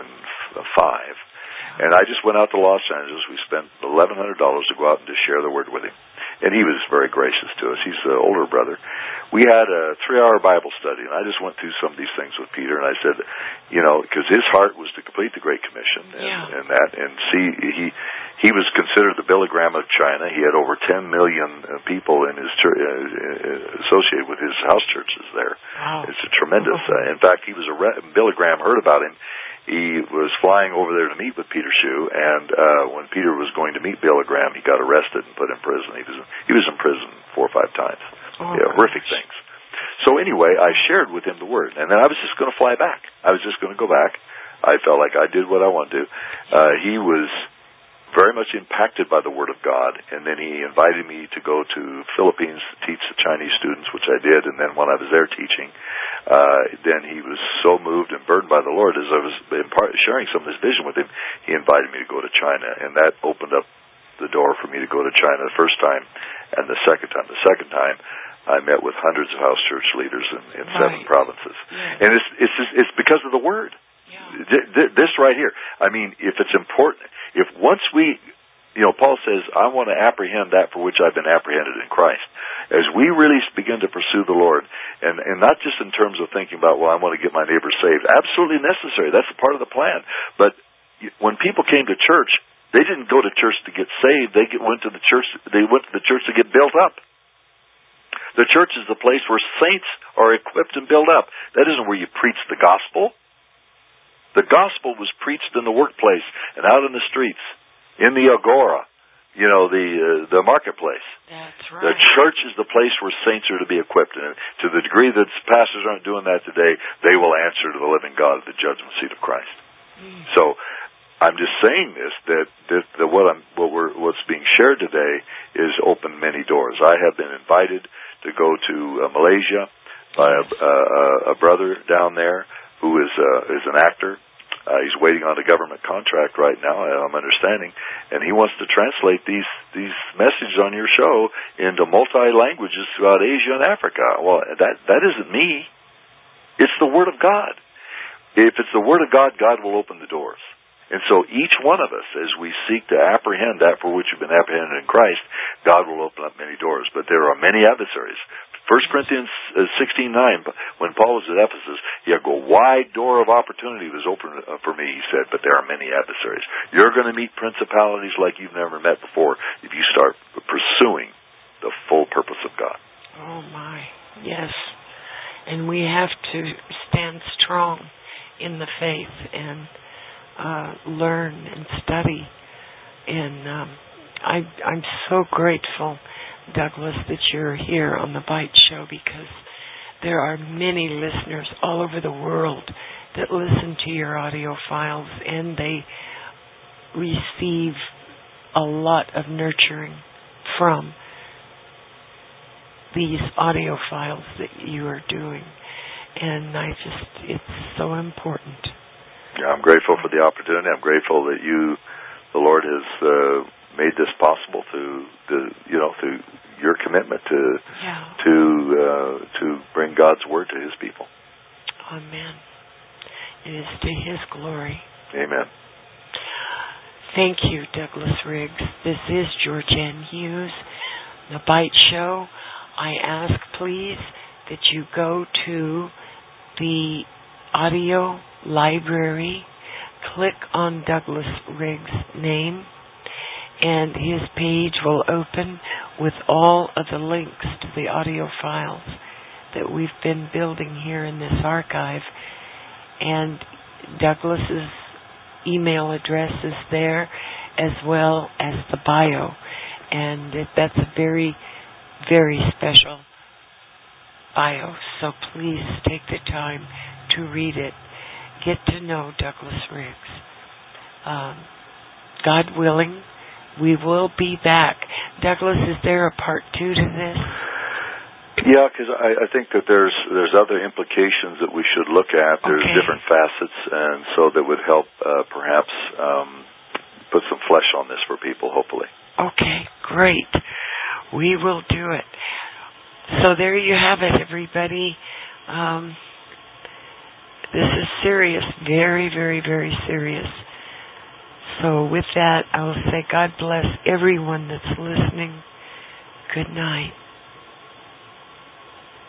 And I just went out to Los Angeles. We spent $1,100 to go out and to share the word with him. And he was very gracious to us. He's an older brother. We had a 3-hour Bible study, and I just went through some of these things with Peter, and I said, because his heart was to complete the Great Commission and see, he was considered the Billy Graham of China. He had over 10 million people in his church, associated with his house churches there. Wow. It's a tremendous. In fact, Billy Graham heard about him. He was flying over there to meet with Peter Shu, and when Peter was going to meet Billy Graham, he got arrested and put in prison. He was in prison 4 or 5 times. Horrific things. So anyway, I shared with him the word, and then I was just going to fly back. I was just going to go back. I felt like I did what I wanted to do. He was very much impacted by the Word of God, and then he invited me to go to Philippines to teach the Chinese students, which I did, and then when I was there teaching, then he was so moved and burdened by the Lord as I was sharing some of this vision with him, he invited me to go to China, and that opened up the door for me to go to China the first time and the second time. The second time, I met with hundreds of house church leaders in 7 provinces. And it's because of the Word. This right here. I mean, if it's important, if once we, Paul says, I want to apprehend that for which I've been apprehended in Christ. As we really begin to pursue the Lord, and not just in terms of thinking about, well, I want to get my neighbor saved. Absolutely necessary. That's a part of the plan. But when people came to church, they didn't go to church to get saved. They went to the church to get built up. The church is the place where saints are equipped and built up. That isn't where you preach the gospel. The gospel was preached in the workplace and out in the streets, in the agora, the marketplace. That's right. The church is the place where saints are to be equipped. And to the degree that pastors aren't doing that today, they will answer to the living God at the judgment seat of Christ. So I'm just saying this, that what's being shared today is opened many doors. I have been invited to go to Malaysia by a brother down there who is an actor. He's waiting on a government contract right now, I'm understanding, and he wants to translate these messages on your show into multi-languages throughout Asia and Africa. Well, that isn't me. It's the Word of God. If it's the Word of God, God will open the doors. And so each one of us, as we seek to apprehend that for which we've been apprehended in Christ, God will open up many doors. But there are many adversaries. 1 Corinthians 16:9, when Paul was at Ephesus, a wide door of opportunity was open for me, he said, but there are many adversaries. You're going to meet principalities like you've never met before if you start pursuing the full purpose of God. Oh, my. Yes. And we have to stand strong in the faith and learn and study. And I'm so grateful, Douglas, that you're here on the Bite Show, because there are many listeners all over the world that listen to your audio files, and they receive a lot of nurturing from these audio files that you are doing. And it's so important. Yeah, I'm grateful for the opportunity. I'm grateful that the Lord has made this possible through your commitment to bring God's word to His people. Amen. It is to His glory. Amen. Thank you, Douglas Riggs. This is Georgianne Hughes, the Bite Show. I ask, please, that you go to the audio library, click on Douglas Riggs' name, and his page will open with all of the links to the audio files that we've been building here in this archive. And Douglas's email address is there, as well as the bio. And that's a very, very special bio, so please take the time to read it. Get to know Douglas Riggs. God willing, we will be back. Douglas, is there a part 2 to this? Yeah, because I think that there's other implications that we should look at. There's different facets, and so that would help perhaps put some flesh on this for people, hopefully. Okay, great. We will do it. So there you have it, everybody. This is serious, very, very, very serious. So with that, I will say God bless everyone that's listening. Good night.